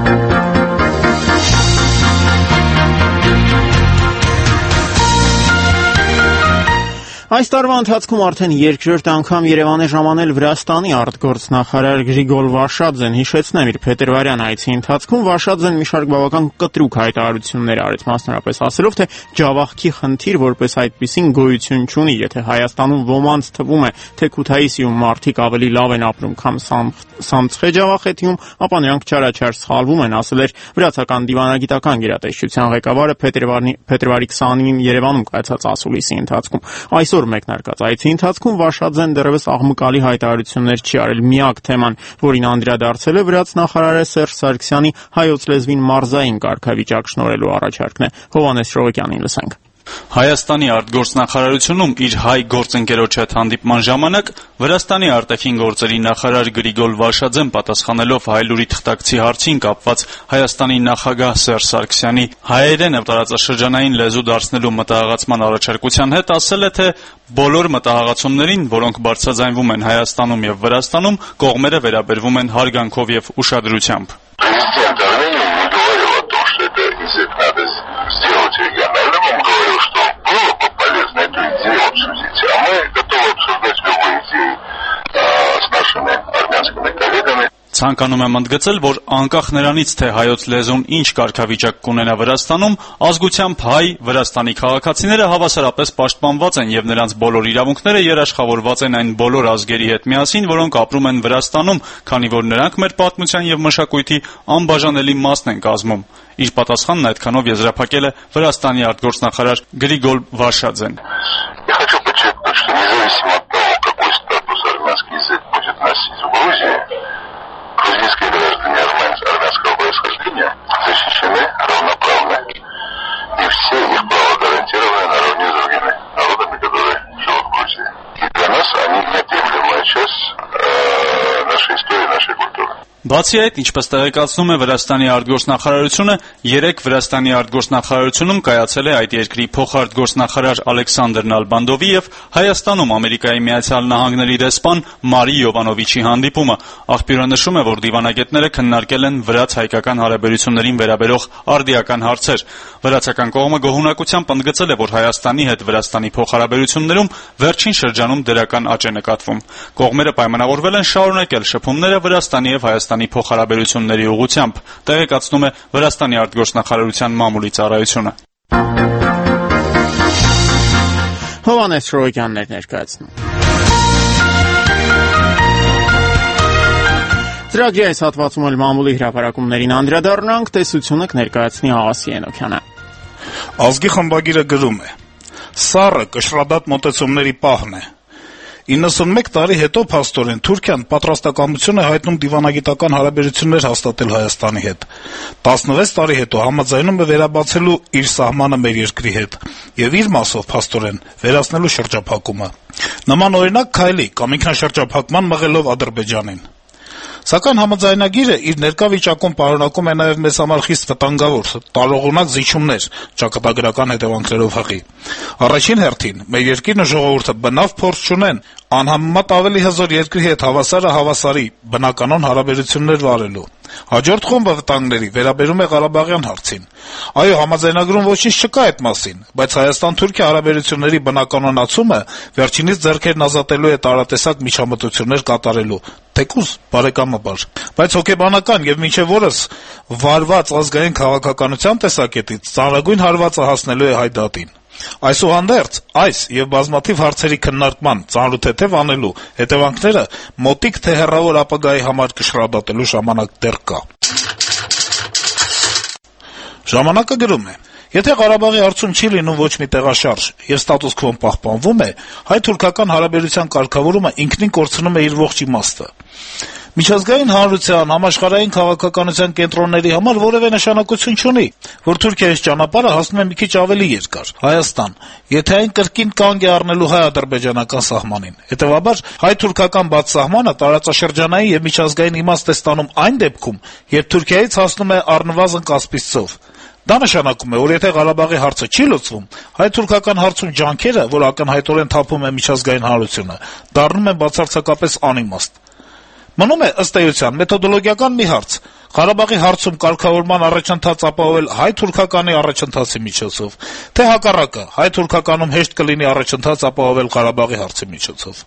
Այս տարվա ընթացքում արդեն երկրորդ անգամ Երևան է ժամանել Վրաստանի արտգործնախարար Գրիգոր Վաշաձեն։ Հիշեցնեմ, իր փետրվարյան այցի ընթացքում Վաշաձեն մի շարք բավական կտրուկ հայտարարություններ արեց, մասնավորապես ասելով, թե ջավախքի խնդիր որպես այդպիսին գոյություն չունի, եթե Հայաստանում ոմանց թվում է, թե Քութայիսիում մարդիկ ավելի լավ են ապրում, քան Սամցխե ջավախեթիում, ապա նրանք չարաչար սխալվում են, ասել էր վրացական դիվանագիտական գերատեսչության ղեկավարը փետրվարի քսանինին Երևանում կայացած ասուլիսի ընթացքում։ Այսօր մեկնարկած այցի ընթացքում Վաշաձեն դեռևս աղմկալի հայտարարություններ չի արել։ Միակ թեման, որին անդրադարձել է վրաց նախարարը Սերժ Սարգսյանի հայոց լեզվին մարզային կարգավիճակ շնորհելու առաջարկն է։ Հովհաննես Շռոկյանին լսենք։ Հայաստանի արտգործնախարարությունում իր հայ գործընկերոջ հետ հանդիպման ժամանակ Վրաստանի արտաքին գործերի նախարար Գրիգոր Վաշաձեն պատասխանելով Հայլուրի թղթակցի հարցին կապված Հայաստանի նախագահ Սերժ Սարգսյանի հայերենը տարածաշրջանային լեզու դարձնելու մտահղացման առաջարկության հետ ասել է, թե բոլոր մտահղացումներին, որոնք բարձրաձայնվում են Հայաստանում եւ Վրաստանում, կողմերը վերաբերվում են հարգանքով եւ уշադրությամբ։ Ցանկանում եմ ընդգծել, որ անկախ նրանից, թե հայոց լեզուն ինչ կարգավիճակ կունենա Վրաստանում, ազգությամբ հայ Վրաստանի քաղաքացիները հավասարապես պաշտպանված են եւ նրանց բոլոր իրավունքները երաշխավորված են այն բոլոր ազգերի հետ միասին, որոնք ապրում են Վրաստանում, քանի որ նրանք մեր պատմության եւ մշակույթի անբաժանելի մասն են կազմում։ Իր պատասխանն այդքանով եզրափակել է Վրաստանի արտգործնախարար Գրիգոր Վաշաձեն։ Грузинские граждане армянского происхождения защищены равноправно, и все их права гарантированы наравне с другими народами, которые живут в Грузии. И для нас они неотъемлемая часть э, нашей истории, нашей культуры. Բացի այդ, ինչպես տեղեկացնում է Վրաստանի արտգործնախարարությունը, երեք Վրաստանի արտգործնախարարությունում կայացել է այդ երկրի փոխարտգործնախարար Ալեքսանդր Նալբանդովի եւ Հայաստանում Ամերիկայի Միացյալ Նահանգների դեսպան Մարի Յովանովիչի հանդիպումը։ Աղբյուրը նշում է, որ դիվանագետները քննարկել են վրաց-հայկական հարաբերություններին վերաբերող արդիական հարցեր։ Վրացական կողմը գոհունակությամբ ընդգծել է, որ Հայաստանի հետ Վրաստանի փոխհարաբերություններում վերջին շրջանում դրական աճ է նկատվում։ Կողմերը պայմանավորվել են շարունակել շփումները Վրաստանի եւ Հայաստանի փոխհարաբերությունների ուղղությամբ, տեղեկացնում է Վրաստանի արտգործնախարարության մամուլի ծառայությունը։ Հովհաննես Շռոկյանն էր ներկայացնում։ Ծրագրի այս հատվածում էլ մամուլի հրապարակումներին անդրադառնանք, տեսությունը կներկայացնի Աղասի Էնոքյանը։ Ազգի խմբագիրը գրում է. «Սառը կշռադատ մոտեցումների պահն է։ իննսունմեկ տարի հետո փաստորեն Թուրքիան պատրաստակամություն է հայտնում դիվանագիտական հարաբերություններ հաստատել Հայաստանի հետ։ տասնվեց տարի հետո համաձայնում է վերաբացելու իր սահմանը մեր երկրի հետ եւ իր մասով փաստորեն վերացնելու շրջափակումը։ Նման օրինակ քայլի կամ ինքնաշրջափակման մղելով Ադրբեջանին։ Սակայն համաձայնագիրը իր ներկա վիճակում պարունակում է նաև մեզ համար խիստ վտանգավոր, տարողունակ զիջումներ ճակատագրական հետևանքներով հղի։ Առաջին հերթին մեր երկիրն ու ժողովուրդը բնավ փորձ չունեն անհամեմատ ավելի հզոր երկրի հետ հավասարը հավասարի բնականon հարաբերություններ վարելու։ Հաջորդ խումբը վտանգների վերաբերում է Ղարաբաղյան հարցին։ Այո, համաձայնագրում ոչինչ չկա այդ մասին, բայց Հայաստան-Թուրքիա հարաբերությունների բնականոնացումը վերջինիս ձեռքերն ազատելու է տարատեսակ միջամտություններ կատարելու, թեկուզ բարեկամաբար, բայց հոգեբանական եւ մինչեւ օրս վարված ազգային քաղաքականության տեսակետից ծանրագույն հարվածը հասնելու է հայդատին։ Այսուհանդերձ, այս եւ բազմաթիվ հարցերի քննարկման ծանրութեթև անելու հետևանքները մոտիկ թե հեռավոր ապագայի համար կշռադատելու ժամանակ դեռ կա։ Ժամանակը գրում է. Եթե Ղարաբաղի հարցում չի լինում ոչ մի տեղաշարժ եւ ստատուս քվոն պահպանվում է, հայ-թուրքական հարաբերության կարգավորումը ինքնին կորցնում է իր ողջ իմաստը։ Միջազգային հանրության, համաշխարհային քաղաքականության կենտրոնների համար որևէ նշանակություն չունի, որ Թուրքիայից ճանապարհը հասնում է մի քիչ ավելի երկար՝ Հայաստան, եթե այն կրկին կանգ է առնելու հայ-ադրբեջանական սահմանին։ Հետևաբար, հայ-թուրքական բաց սահմանը տարածաշրջանային եւ միջազգային իմաստ է ստանում այն դեպքում, երբ Թուրքիայից հասնում է առնվազն Կասպից ծով։ Դա նշանակում է, որ եթե Ղարաբաղի հարցը չի լուծվում, հայ-թուրքական հարցում ջանքերը, որ ակնհայտորեն թափում է միջազգային հանրությունը, դառնում են բացարձակապես անիմաստ։ Մնում է ըստ էության մեթոդոլոգիական մի հարց. Ղարաբաղի հարցում կարգավորման առաջընթաց ապահովել հայ-թուրքականի առաջընթացի միջոցով, թե հակառակը հայ-թուրքականում հեշտ կլինի առաջընթաց ապահովել Ղարաբաղի հարցի միջոցով։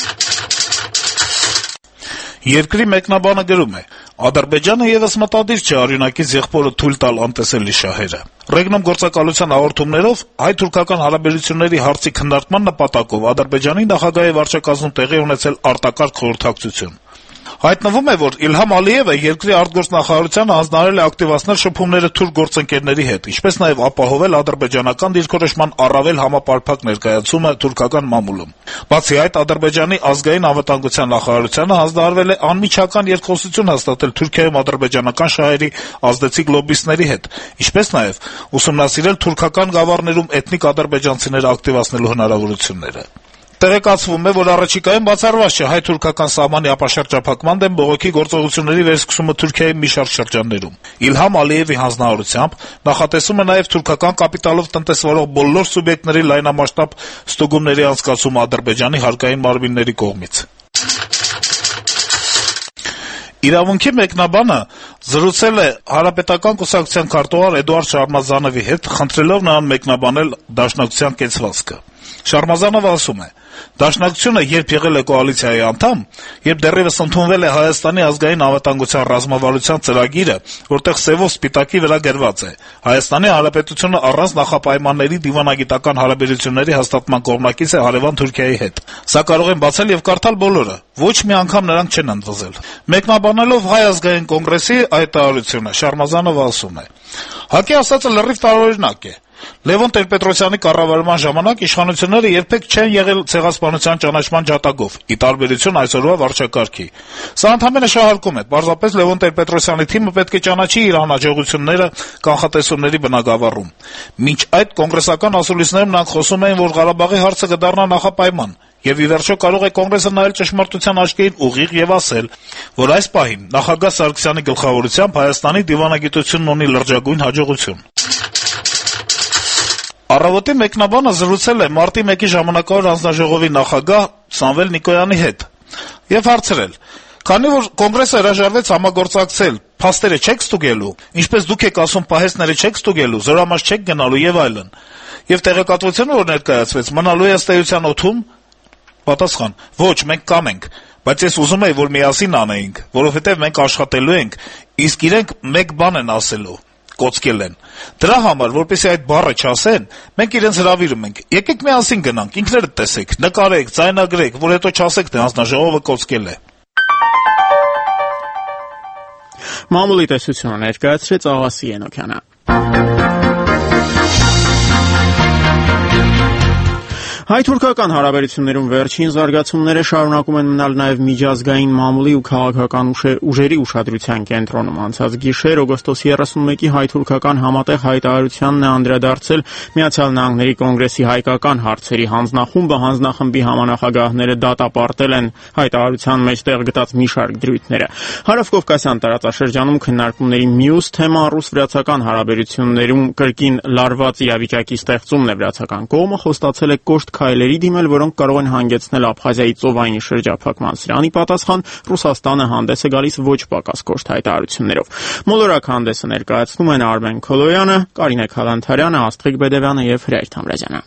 Երկրի մեկնաբանը գրում է. Ադրբեջանը եւս մտադիր չէ արյունակից եղբորը թույլ տալ անտեսելի շահերը։ Ռեգնում գործակալության հաղորդումներով հայ-թուրքական հարաբերությունների հարցի քննարկման նպատակով Ադրբեջանի նախագահի վարչակազմում տեղի ունեցել արտակարգ խորհրդակցություն։ Հայտնվում է, որ Իլհամ Ալիևը երկրի արտգործնախարարությանը հանձնարարել է ակտիվացնել շփումները թուրք գործընկերների հետ, ինչպես նաև ապահովել ադրբեջանական դիրքորոշման առավել համապարփակ ներկայացումը թուրքական մամուլում։ Բացի այդ, Ադրբեջանի ազգային անվտանգության նախարարությանը հանձնարարվել է անմիջական երկխոսություն հաստատել Թուրքիայում ադրբեջանական շահերի ազդեցիկ լոբբիստների հետ, ինչպես նաև ուսումնասիրել թուրքական գավառներում էթնիկ ադրբեջանցիները ակտիվացնելու հնարավորությունները։ Տեղեկացվում է, որ առաջիկայում բացառված չէ հայ-թուրքական սահմանի ապաշրջափակման դեմ բողոքի գործողությունների վերսկսումը Թուրքիայի մի շարք շրջաններում։ Իլհամ Ալիևի հանձնարարությամբ նախատեսում է նաև թուրքական կապիտալով տնտեսվարող բոլոր սուբյեկտների լայնամասշտաբ ստուգումների անցկացումը Ադրբեջանի հարկային մարմինների կողմից։ Իրավունքի մեկնաբանը զրուցել է Հանրապետական կուսակցության քարտուղար Էդուարդ Շարմազանովի հետ, խնդրելով նրան մեկնաբանել Դաշնակցության կեցվածքը։ Շարմազանովը ասում է. Դաշնակցությունը երբ եղել է կոալիցիայի անդամ, երբ դեռևս ընդունվել է Հայաստանի ազգային անվտանգության ռազմավարության ծրագիրը, որտեղ սևով սպիտակի վրա գրված է. Հայաստանի Հանրապետությունը առանց նախապայմանների դիվանագիտական հարաբերությունների հաստատման կողմնակից է հարևան Թուրքիայի հետ։ Սա կարող են բացել եւ կարդալ բոլորը, ոչ մի անգամ նրանք չեն ընդվզել։ Մեկնաբանելով Հայ ազգային կոնգրեսի հայտարարությունը, Շարմազանովը ասում է. Հակի ասածը լրիվ տարօրինակ է։ Լևոն Տեր-Պետրոսյանի կառավարման ժամանակ իշխանությունները երբեք չեն եղել ցեղասպանության ճանաչման ջատագով, ի տարբերություն այսօրվա վարչակարգի։ Սա ընդհանրապես շահարկում է, պարզապես Լևոն Տեր-Պետրոսյանի թիմը պետք է ճանաչի իր անհաջողությունները կանխատեսումների բնագավառում։ Մինչ այդ կոնգրեսական ասուլիսներում նրանք խոսում էին, որ Ղարաբաղի հարցը կդառնա նախապայման, եւ ի վերջո կարող է կոնգրեսը նայել ճշմարտության աչքերին ուղիղ եւ ասել, որ այս պահին նախագահ Սարգսյանի գլխավորությամբ Հայաստանի դիվանագիտությունն ունի լրջագույն հաջողություն։ Առավոտի մեկնաբանը զրուցել է մարտի մեկի ժամանակավոր հանձնաժողովի նախագահ Սամվել Նիկոյանի հետ եւ հարցրել. Քանի որ կոնգրեսը հրաժարվեց համագործակցել, փաստերը չեք ստուգելու, ինչպես դուք եք ասում, պահեստները չեք ստուգելու, զորամաս չեք գնալու եւ այլն։ Եվ տեղեկատվությունը, որ ներկայացվեց, մնալու է ըստ էության օդում։ Պատասխան. Ոչ, մենք կանենք, բայց ես ուզում եի, որ միասին անեինք, որովհետեւ մենք աշխատելու ենք, իսկ իրենք մեկ բան են ասելու. կոծկել են։ Դրա համար, որպեսզի այդ բառը չասեն, մենք իրենց հրավիրում ենք. եկեք միասին գնանք, ինքներդ տեսեք, նկարեք, ձայնագրեք, որ հետո չասեք, թե հանձնաժողովը կոծկել է։ Մամուլի տեսությունը ներկայացրեց Աղասի Ենոքյանը։ Հայ-թուրքական հարաբերություններում վերջին զարգացումները շարունակում են մնալ նաև միջազգային մամուլի ու քաղաքական ուժերի ուշադրության կենտրոնում։ Անցած գիշեր օգոստոսի երեսունմեկի հայ-թուրքական համատեղ հայտարարությանն է անդրադարձել Միացյալ Նահանգների կոնգրեսի հայկական հարցերի հանձնախումբը, հանձնախմբի համանախագահները դատապարտել են հայտարարության մեջտեղ գտած մի շարք դրույթները։ Հարավկովկասյան տարածաշրջանում քննարկումների մյուս թեմա ռուս-վրացական հարաբերություններում կրկին լարված իրավիճակի ստեղծումն է։ Վրացական կողմը խոստացել է կոշտ քայլերի դիմել, որոնք կարող են հանգեցնել Աբխազիայի ծովայինի շրջափակման։ Սրանի պատասխան Ռուսաստանը հանդես է գալիս ոչ պակաս կոշտ հայտարարություններով։ Մոլորակ հանդեսը ներկայացնում են Արմեն Քոլոյանը, Կարինե Քալանթարյանը, Աստղիկ Բեդևյանը եւ Հրայր Թամրազյանը։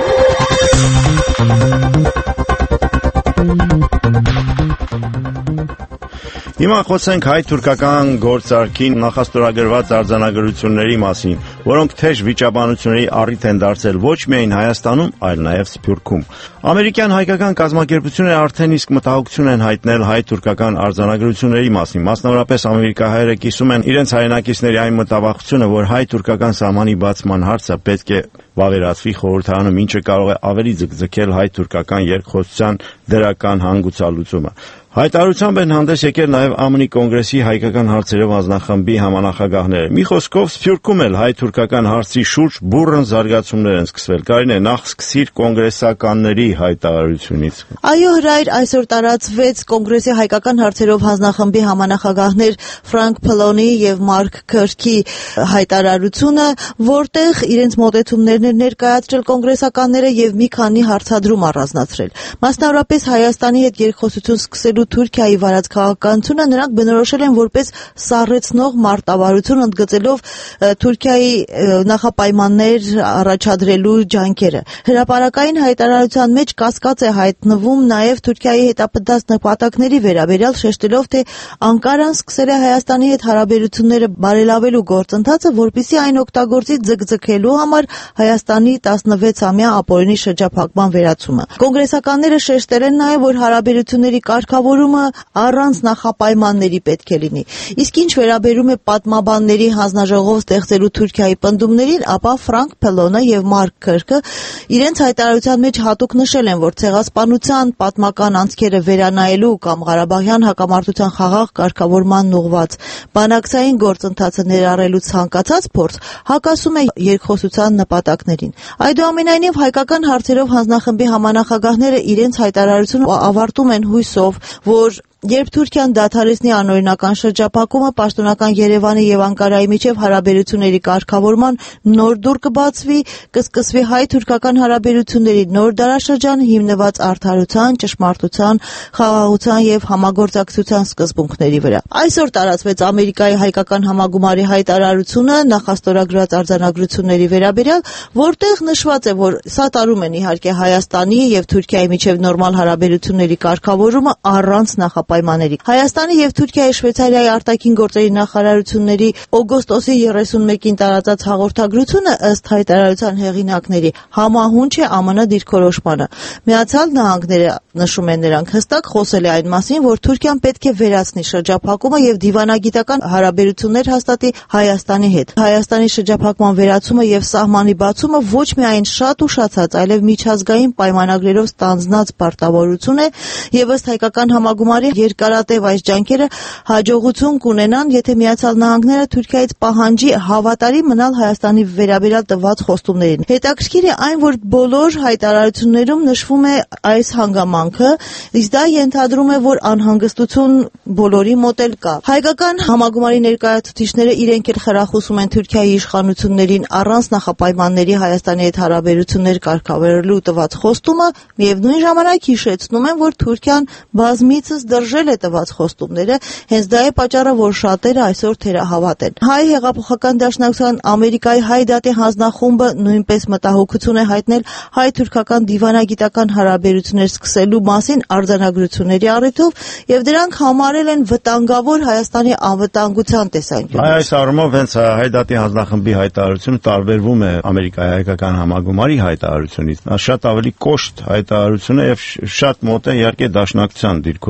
Հիմա խոսենք հայ-թուրքական գործարքին նախաստորագրված արձանագրությունների մասին, որոնք թեժ վիճաբանությունների առիթ են դարձել ոչ միայն Հայաստանում, այլ նաև Սփյուռքում։ Ամերիկյան հայկական կազմակերպությունները արդեն իսկ մտահոգություն են հայտնել հայ-թուրքական արձանագրությունների մասին։ Մասնավորապես ամերիկահայերը կիսում են իրենց հայրենակիցների այն մտավախությունը, որ հայ-թուրքական սահմանի բացման հարցը պետք է վավերացվի խորհրդարանում, ինչը կարող է ավելի ձգձգել հայ-թուրքական երկխոսության դրական հանգուցալուծումը։ Հայտարարությամբ են հանդես եկել նաև ԱՄՆ կոնգրեսի հայկական հարցերով հանձնախմբի համանախագահները։ Մի խոսքով Սփյուռքում էլ հայ-թուրքական հարցի շուրջ բուռն զարգացումներ են սկսվել։ Կարինե, նախ սկսիր կոնգրեսականների հայտարարությունից։ Այո, Հրայր, այսօր տարածվեց կոնգրեսի հայկական հարցերով հանձնախմբի համանախագահներ Ֆրանկ Փլոնի եւ Մարկ Քըրքի հայտարարությունը, որտեղ իրենց մոտեցումներն են ներկայացրել կոնգրեսականները եւ մի քանի հարցադրում առանձնացրել։ Մասնավորապես Հայաստանի հետ երկխոսություն սկսելու Թուրքիայի վարած քաղաքականությունը նրանք բնորոշել են որպես սառեցնող մարտավարություն, ընդգծելով Թուրքիայի նախապայմաններ առաջադրելու ջանքերը։ Հրապարակային հայտարարության մեջ կասկած է հայտնվում նաև Թուրքիայի հետապնդած նպատակների վերաբերյալ, շեշտելով, թե Անկարան սկսել է Հայաստանի հետ հարաբերությունները բարելավելու գործընթացը, որպեսզի այն օգտագործի ձգձգելու համար Հայաստանի տասնվեցամյա ապօրինի շրջափակման վերացումը։ Կոնգրեսականները շեշտել են նաև, որ հարաբերությունների կարգավորումը առանց նախապայմանների պետք է լինի։ Իսկ ինչ վերաբերում է պատմաբանների հանձնաժողով ստեղծելու Թուրքիայի պնդումներին, ապա Ֆրանկ Փելոնը եւ Մարկ Քըրքը իրենց հայտարարության մեջ հատուկ նշել են, որ ցեղասպանության պատմական անցքերը վերանայելու կամ Ղարաբաղյան հակամարտության խաղաղ կարգավորման ուղղված բանակցային գործընթացը ներառելու ցանկացած փորձ հակասում է երկխոսության նպատակներին։ Այդուամենայնիվ հայկական հարցերով հանձնախմբի համանախագահները իրենց հայտարարությունը ավարտում են հույսով, որ երբ Թուրքիան դադարեցնի անօրինական շրջափակումը, պաշտոնական Երևանի եւ Անկարայի միջև հարաբերությունների կարգավորման նոր դուռ կբացվի, կսկսվի հայ-թուրքական հարաբերությունների նոր դարաշրջան, հիմնված արդարության, ճշմարտության, խաղաղության եւ համագործակցության սկզբունքների վրա։ Այսօր տարածվեց Ամերիկայի հայկական համագումարի հայտարարությունը նախաստորագրած արձանագրությունների վերաբերյալ, որտեղ նշված է, որ սա տարում են իհարկե Հայաստանի եւ Թուրքիայի միջև նորմալ հարաբերությունների կարգավորումը առանց նախապայմանների։ Հայաստանի եւ Թուրքիայի Շվեյցարիայի արտաքին գործերի նախարարությունների օգոստոսի երեսունմեկին տարածած հաղորդագրությունը ըստ հայտարարության հեղինակների համահունչ է ԱՄՆ դիրքորոշմանը։ Միացյալ Նահանգները, նշում են նրանք, հստակ խոսել է այն մասին, որ Թուրքիան պետք է վերացնի շրջափակումը եւ դիվանագիտական հարաբերություններ հաստատի Հայաստանի հետ։ Հայաստանի շրջափակման վերացումը եւ սահմանի բացումը ոչ միայն շատ ուշացած, այլև միջազգային պայմանագրերով ստանձնած պարտավորություն է եւ ըստ հայկական համագումարի երկարատև այս ջանքերը հաջողություն կունենան, եթե Միացյալ Նահանգները Թուրքիայից պահանջի հավատարիմ մնալ Հայաստանի վերաբերյալ տված խոստումներին։ Հետաքրքիր է այն, որ բոլոր հայտարարություններում նշվում է այս հանգամանքը, իսկ դա ենթադրում է, որ անհանգստություն բոլորի մոտ էլ կա։ Հայկական համագումարի ներկայացուցիչները իրենք էլ խրախուսում են Թուրքիայի իշխանություններին առանց նախապայմանների Հայաստանի հետ հարաբերություններ կարգավորելու տված խոստումը, միևնույն ժամանակ հիշեցնում են, որ Թուրքիան բազմիցս դրժել է տված խոստումները, հենց դա է պատճառը, որ շատերը այսօր թերահավատ են։ Հայ հեղափոխական դաշնակցության Ամերիկայի հայ դատի հանձնախումբը նույնպես մտահոգություն է հայտնել հայ-թուրքական դիվանագիտական հարաբերություններ սկսելու մասին արձանագրությունների առիթով եւ դրանք համարել են վտանգավոր Հայաստանի անվտանգության տեսանկյունից։ Այս առումով հենց հայ դատի հանձնախմբի հայտարարությունը տարբերվում է Ամերիկայի հայկական համագումարի հայտարարությունից։ Նա շատ ավելի կոշտ հայտարարություն է եւ շատ մոտ է իհարկե դաշնակցության դիրքորոշմանը։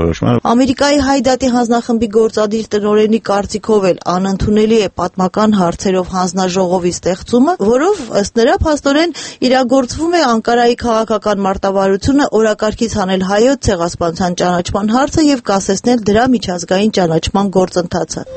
Ամերիկայի Հայ դատի հանձնախմբի գործադիր տնօրենի կարծիքով էլ անընդունելի է պատմական հարցերով հանձնաժողովի ստեղծումը, որով ըստ նրա փաստորեն իրագործվում է Անկարայի քաղաքական մարտավարությունը օրակարգից հանել հայոց ցեղասպանության ճանաչման հարցը եւ կասեցնել դրա միջազգային ճանաչման գործընթացը։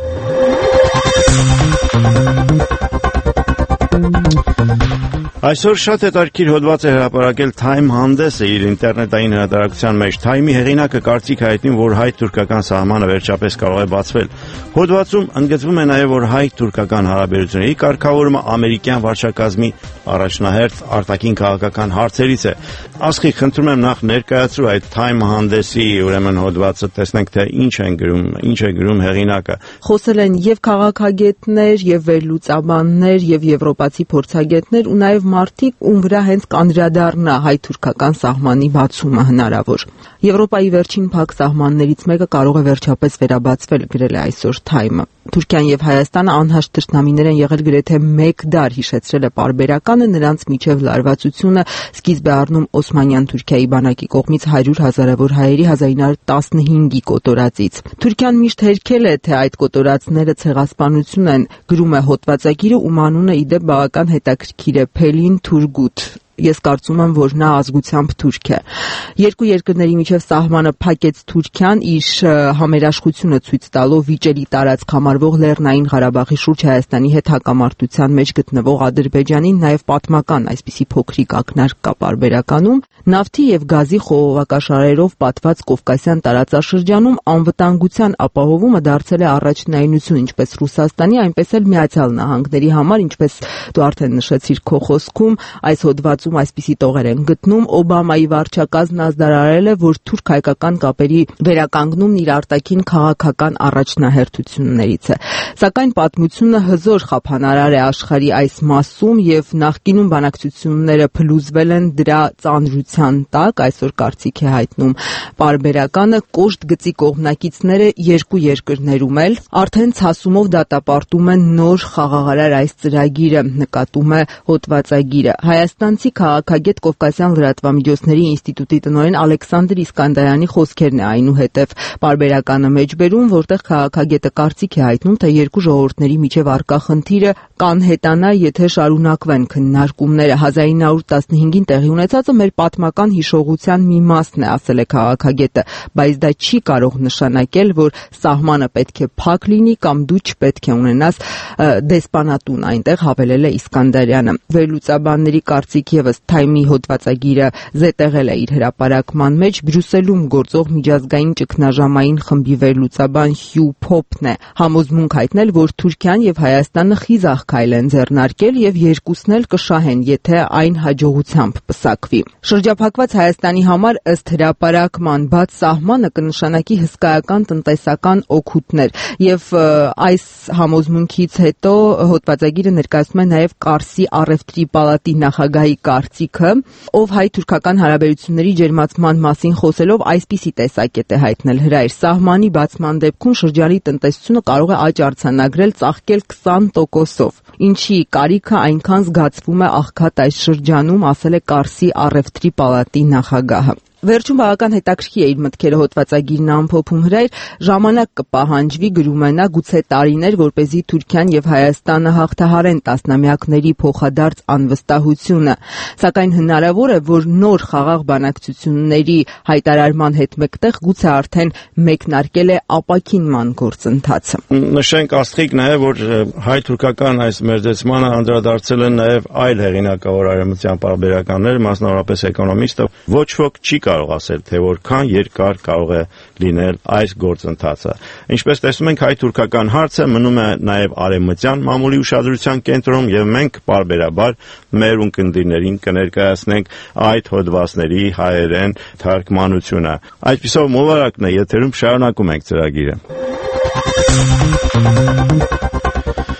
Այսօր շատ հետաքրքիր հոդված է հրապարակել Time հանդեսը իր ինտերնետային հրատարակության մեջ։ Time-ի հեղինակը կարծիք հայտնում, որ հայ-թուրքական սահմանը վերջապես կարող է բացվել։ Հոդվածում ընդգծվում է նաև, որ հայ-թուրքական հարաբերությունների կարգավորումը ամերիկյան վարչակազմի առաջնահերթ արտաքին քաղաքական հարցերից է։ Ասխի, խնդրում եմ նախ ներկայացրու այդ Time հանդեսի ուրեմն հոդվածը, տեսնենք թե ինչ են գրում, ինչ է գրում հեղինակը։ Խոսել են եւ քաղաքագետներ, եւ վերլուծաբաններ, եւ եվրոպացի փորձագետներ ու նաեւ մարդիկ, ում վրա հենց կանդրադառնա հայ-թուրքական սահմանի բացումը հնարավոր։ Եվրոպայի վերջին փակ սահմաններից մեկը կարող է վերջապես վերաբացվել, գրել է այսօր Time-ը։ Թուրքիան եւ Հայաստանը անհաշտ թշնամիներ են եղել գրեթե մեկ դար, հիշեցրել է պարբերականը, նրանց միջև լարվածությունը սկիզբ է առնում Օսմանյան Թուրքիայի բանակի կողմից հարյուր հազարավոր հայերի հազար ինը հարյուր տասնհինգի կոտորածից։ Թուրքիան միշտ հերքել է, թե այդ կոտորածները ցեղասպանություն են, գրում է հոդվածագիրը, ում անունը ի դեպ բավական հետաքրքիր է՝ Փելին Թուրգուտ։ Ես կարծում եմ, որ նա ազգությամբ թուրք է։ Երկու երկրների միջև սահմանը փակեց Թուրքիան իր համերաշխությունը ցույց տալով վիճելի տարածք համարվող Լեռնային Ղարաբաղի շուրջ Հայաստանի հետ հակամարտության մեջ գտնվող Ադրբեջանին, նաև պատմական այսպիսի փոքրիկ ակնարկ կա պարբերականում, նավթի եւ գազի խողովակաշարերով պատված Կովկասյան տարածաշրջանում անվտանգության ապահովումը դարձել է առաջնայինություն ինչպես Ռուսաստանի, այնպես էլ Միացյալ Նահանգների համար, ինչպես դու արդեն նշեցիր քո խոսքում, այս հոդվածում այսպիսի տողեր են գտնում։ Օբամայի վարչակազմն ազդարարել է, որ թուրք-հայկական կապերի վերականգնումն իր արտաքին քաղաքական առաջնահերթություններից է։ Սակայն պատմությունը հզոր խափանարար է աշխարհի այս մասում եւ նախկինում բանակցությունները փլուզվել են դրա ծանրության տակ, այսօր կարծիք է հայտնում պարբերականը, կոշտ գծի կողմնակիցները երկու երկրներում էլ արդեն ցասումով դատապարտում են նոր խաղաղարար այս ծրագիրը, նկատում է հոդվածագիրը։ Հայաստանցի քաղաքագետ Կովկասյան լրատվամիջոցների ինստիտուտի տնօրեն Ալեքսանդր Իսկանդարյանի խոսքերն է այնուհետև պարբերականը մեջբերում, որտեղ քաղաքագետը կարծիք է հայտնում, թե երկու ժողովուրդների միջև առկա խնդիրը կանհետանա, եթե շարունակվեն քննարկումները։ հազար ինը հարյուր տասնհինգին տեղի ունեցածը մեր պատմական հիշողության մի մասն է, ասել է քաղաքագետը, բայց դա չի կարող նշանակել, որ սահմանը պետք է փակ լինի կամ դու չպետք է ունենաս դեսպանատուն այնտեղ, հավելել է Իսկանդարյանը։ Վերլուծաբանների կարծիք եւս Time-ի հոդվածագիրը զետեղել է իր հրապարակման մեջ, Բրյուսելում գործող միջազգային ճգնաժամային խմբի վերլուծաբան Հյու Փոփն է համոզմունք հայտնել, որ Թուրքիան եւ Հայաստանը խիզախ քայլ են ձեռնարկել եւ երկուսն էլ կշահեն, եթե այն հաջողությամբ պսակվի։ Շրջափակված Հայաստանի համար ըստ հրապարակման բաց սահմանը կնշանակի հսկայական տնտեսական օգուտներ եւ այս համոզմունքից հետո հոդվածագիրը ներկայացնում է նաեւ Կարսի առևտրի պալատի նախագահի կարծիքը, ով հայ-թուրքական հարաբերությունների ջերմացման մասին խոսելով այսպիսի տեսակետ է հայտնել հրայր. սահմանի բացման դեպքում շրջանի տնտեսությունը կարող է աճ արձանագրել, ծաղկել քսան տոկոսով, ինչի կարիքը այնքան զգացվում է աղքատ այս շրջանում, ասել է Կարսի առևտրի պալատի նախագահը։ Վերջում բավական հետաքրքիր է իր մտքերը հոդվածագիրն ամփոփում հրայր, ժամանակ կպահանջվի, գրում է նա, գուցե տարիներ, որպեսզի Թուրքիան եւ Հայաստանը հաղթահարեն տասնամյակների փոխադարձ անվստահությունը, սակայն հնարավոր է, որ նոր խաղաղ բանակցությունների հայտարարման հետ մեկտեղ գուցե արդեն մեկնարկել է ապաքինման գործընթացը։ Նշենք աստղիկ նաեւ, որ հայ-թուրքական այս մերձեցմանը անդրադարձել են նաեւ այլ հեղինակավոր արևմտյան պարբերականներ, մասնավորապես էկոնոմիստը, ոչ ոք չի կարող ասել, թե որքան երկար կարող է լինել այս գործընթացը։ Ինչպես տեսնում ենք, հայ-թուրքական հարցը մնում է նաև արևմտյան մամուլի ուշադրության կենտրոնում եւ մենք պարբերաբար մեր ունկնդիրներին կներկայացնենք այդ հոդվածների հայերեն թարգմանությունը։ Այսպիսով մովարակն է, եթերում շարունակում ենք ծրագիրը։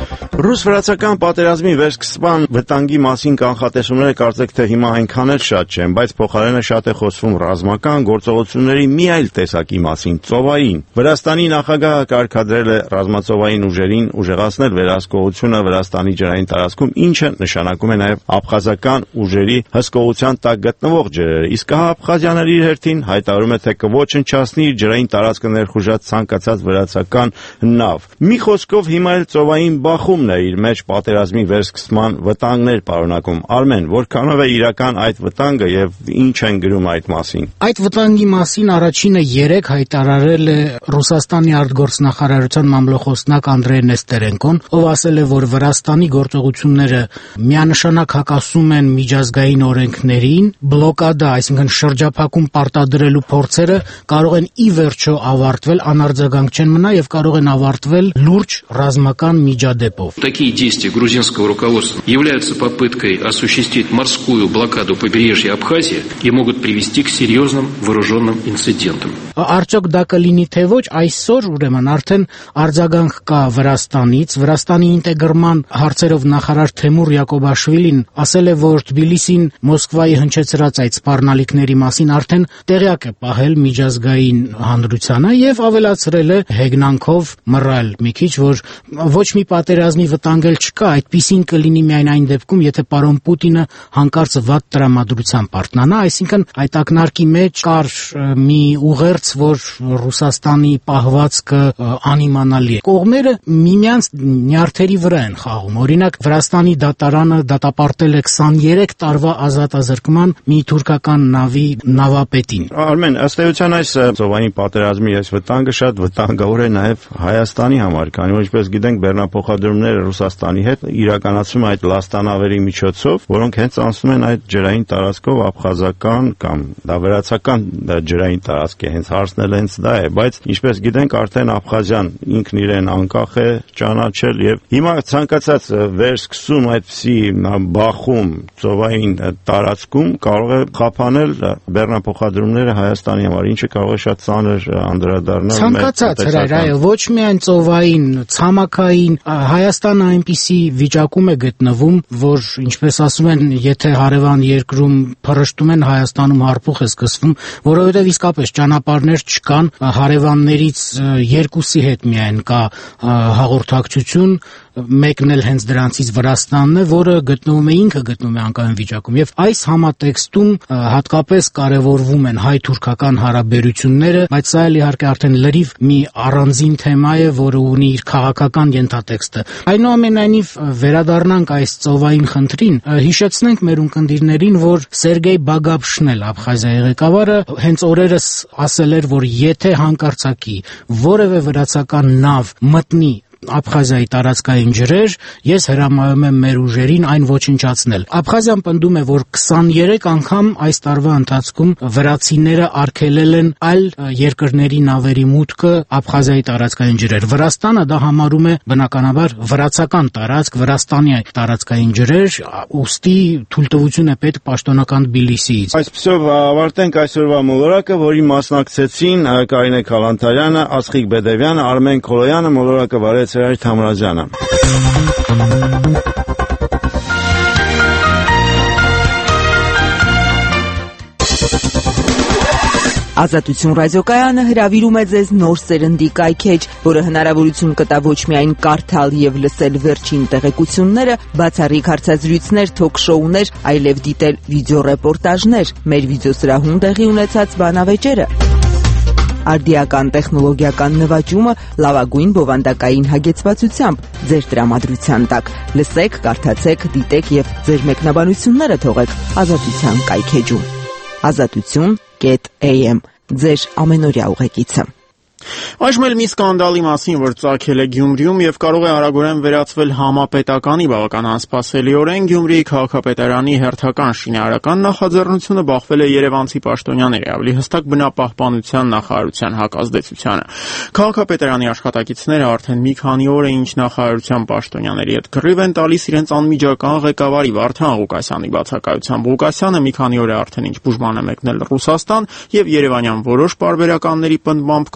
Ռուս-վրացական պատերազմի վերսկսման վտանգի մասին կանխատեսումները կարծեք թե հիմա այնքան էլ շատ չեն, բայց փոխարենը շատ է խոսվում ռազմական գործողությունների մի այլ տեսակի մասին՝ ծովային։ Վրաստանի նախագահը կարգադրել է ռազմածովային ուժերին ուժեղացնել վերահսկողությունը Վրաստանի ջրային տարածքում, ինչը նշանակում է նաև աբխազական ուժերի հսկողության տակ գտնվող ջրերը։ Իսկ հա աբխազիաները իր հերթին հայտարարում է, թե կոչնչացնի իր ջրային տարածքը ներխուժած ցանկացած վրացական նավ։ Մի խոսքով հիմա էլ ծովային բախումն է իր մեջ պատերազմի վերսկսման վտանգներ պարունակում։ Արմեն, որքանով է իրական այդ վտանգը եւ ինչ են գրում այդ մասին։ Այդ վտանգի մասին առաջինը երեք հայտարարել է Ռուսաստանի արտգործնախարարության մամլոխոսնակ Անդրեյ Նեստերենկոն, ով ասել է, որ Վրաստանի գործողությունները միանշանակ հակասում են միջազգային օրենքներին, բլոկադա, այսինքն շրջափակում պարտադրելու փորձերը կարող են ի վերջո ավարտվել, անարձագանք չեն մնա եւ կարող են ավարտվել լուրջ ռազմական միջադեպով։ Такие действия грузинского руководства являются попыткой осуществить морскую блокаду побережья Абхазии и могут привести к серьезным вооруженным инцидентам. Արդյոք դա կլինի թե ոչ, այսօր ուրեմն արդեն արձագանք կա Վրաստանից։ Վրաստանի ինտեգրման հարցերով նախարար Թեմուր Յակոբաշվիլին ասել է, որ Թբիլիսին Մոսկվայի հնչեցրած այդ սպառնալիքների մասին արդեն տեղյակ է պահել միջազգային հանրությանը եւ ավելացրել է հեգնանքով մռայլ մի քիչ, որ ոչ մի պատերազմի վտանգ էլ չկա, այդպիսին կլինի միայն այն դեպքում, եթե պարոն Պուտինը հանկարծ վատ տրամադրությամբ արթնանա, այսինքն այդ ակնարկի մեջ կար մի ուղերձ, որ Ռուսաստանի պահվածքը անիմանալի է։ Կողմերը միմյանց նյարդերի վրա են խաղում։ Օրինակ Վրաստանի դատարանը դատապարտել է քսաներեք տարվա ազատազրկման մի թուրքական նավի նավապետին։ Արմեն, ըստ էության այս ծովային պատերազմի այս վտանգը շատ վտանգավոր է նաև Հայաստանի համար, քանի որ ինչպես գիտենք, բեռնափոխադրումները Ռուսաստանի հետ իրականացում այդ լաստանավերի միջոցով, որոնք հենց անցնում են այդ ջրային տարածքով աբխազական կամ դա վրացական ջրային տարածք է, հենց հարցն էլ հենց դա է, բայց ինչպես գիտենք, արդեն Աբխազիան ինքն իրեն անկախ է ճանաչել եւ հիմա ցանկացած վերսկսում այդպիսի բախում ծովային տարածքում կարող է խափանել բեռնափոխադրումները Հայաստանի համար, ինչը կարող է շատ ծանր անդրադառնալ։ Ցանկացած հրայր, այո, ոչ միայն ծովային, ցամաքային, Հայաստանը այնպիսի վիճակում է գտնվում, որ ինչպես ասում են, եթե հարևան երկրում փռշտում են, Հայաստանում հարփուխ է սկսվում, որովհետև իսկապես ճանապարհներ չկան, հարևաններից երկուսի հետ միայն կա հաղորդակցություն, մեկն էլ հենց դրանցից Վրաստանն է, որը գտնվում է ինքը գտնվում է անկայուն վիճակում եւ այս համատեքստում հատկապես կարեւորվում են հայ-թուրքական հարաբերությունները, բայց սա էլ իհարկե արդեն լրիվ մի առանձին թեմա է, որը ունի իր քաղաքական ենթատեքստը։ Այնուամենայնիվ վերադառնանք այս ծովային խնդրին, հիշեցնենք մեր ունկնդիրներին, որ Սերգեյ Բագաբշն, Աբխազիայի ղեկավարը, հենց օրերս ասել էր, որ եթե հանկարծակի որևէ վրացական նավ մտնի Աբխազիայի տարածքային ջրեր, ես հրամայում եմ մեր ուժերին այն ոչնչացնել։ Աբխազիան պնդում է, որ քսաներեք անգամ այս տարվա ընթացքում վրացիները արգելել են այլ երկրների նավերի մուտքը Աբխազիայի տարածքային ջրեր։ Վրաստանը դա համարում է բնականաբար վրացական տարածք, Վրաստանի տարածքային ջրեր, ուստի թույլտվություն է պետք պաշտոնական Թբիլիսիից։ Այսպեսով ավարտենք այսօրվա մոլորակը, որին մասնակցեցին Կարինե Քալանթարյանը, Աստղիկ Բեդևյանը, Արմեն Քոլոյանը, մոլորակը վարեց Սերժ Թամրազյանը։ Ազատություն ռադիոկայանը հրավիրում է ձեզ նոր սերնդի կայքեջ, որը հնարավորություն կտա ոչ միայն կարդալ եւ լսել վերջին տեղեկությունները, բացառիկ հարցազրույցներ, թոք-շոուներ, այլև դիտել վիդեոռեպորտաժներ, մեր վիդեոսրահում տեղի ունեցած բանավեճերը։ Արդիական տեխնոլոգիական նվաճումը լավագույն բովանդակային հագեցվածությամբ ձեր տրամադրության տակ։ Լսեք, կարդացեք, դիտեք եւ ձեր մեկնաբանությունները թողեք Ազատության կայքեջում։ ազատություն կետ էյ էմ ձեր ամենօրյա ուղեկիցը։ Այժմ էլ մի սկանդալի մասին, որ ծագել է Գյումրիում եւ կարող է արագորեն վերածվել համապետականի, բավական անսպասելիորեն Գյումրիի քաղաքապետարանի հերթական շինարարական նախաձեռնությունը բախվել է երևանցի պաշտոնյաների, ավելի հստակ բնապահպանության նախարարության հակազդեցությանը։ Քաղաքապետարանի աշխատակիցները արդեն մի քանի օր է ինչ նախարարության պաշտոնյաների հետ կռիվ են տալիս իրենց անմիջական ղեկավարի Վարդան Ղուկասյանի բացակայությամբ։ Ղուկասյանը մի քանի օր է արդեն ինչ բուժման է մեկնել Ռուսաստան եւ Երևանյան որոշ պարբերականների պնդմամբ կարող է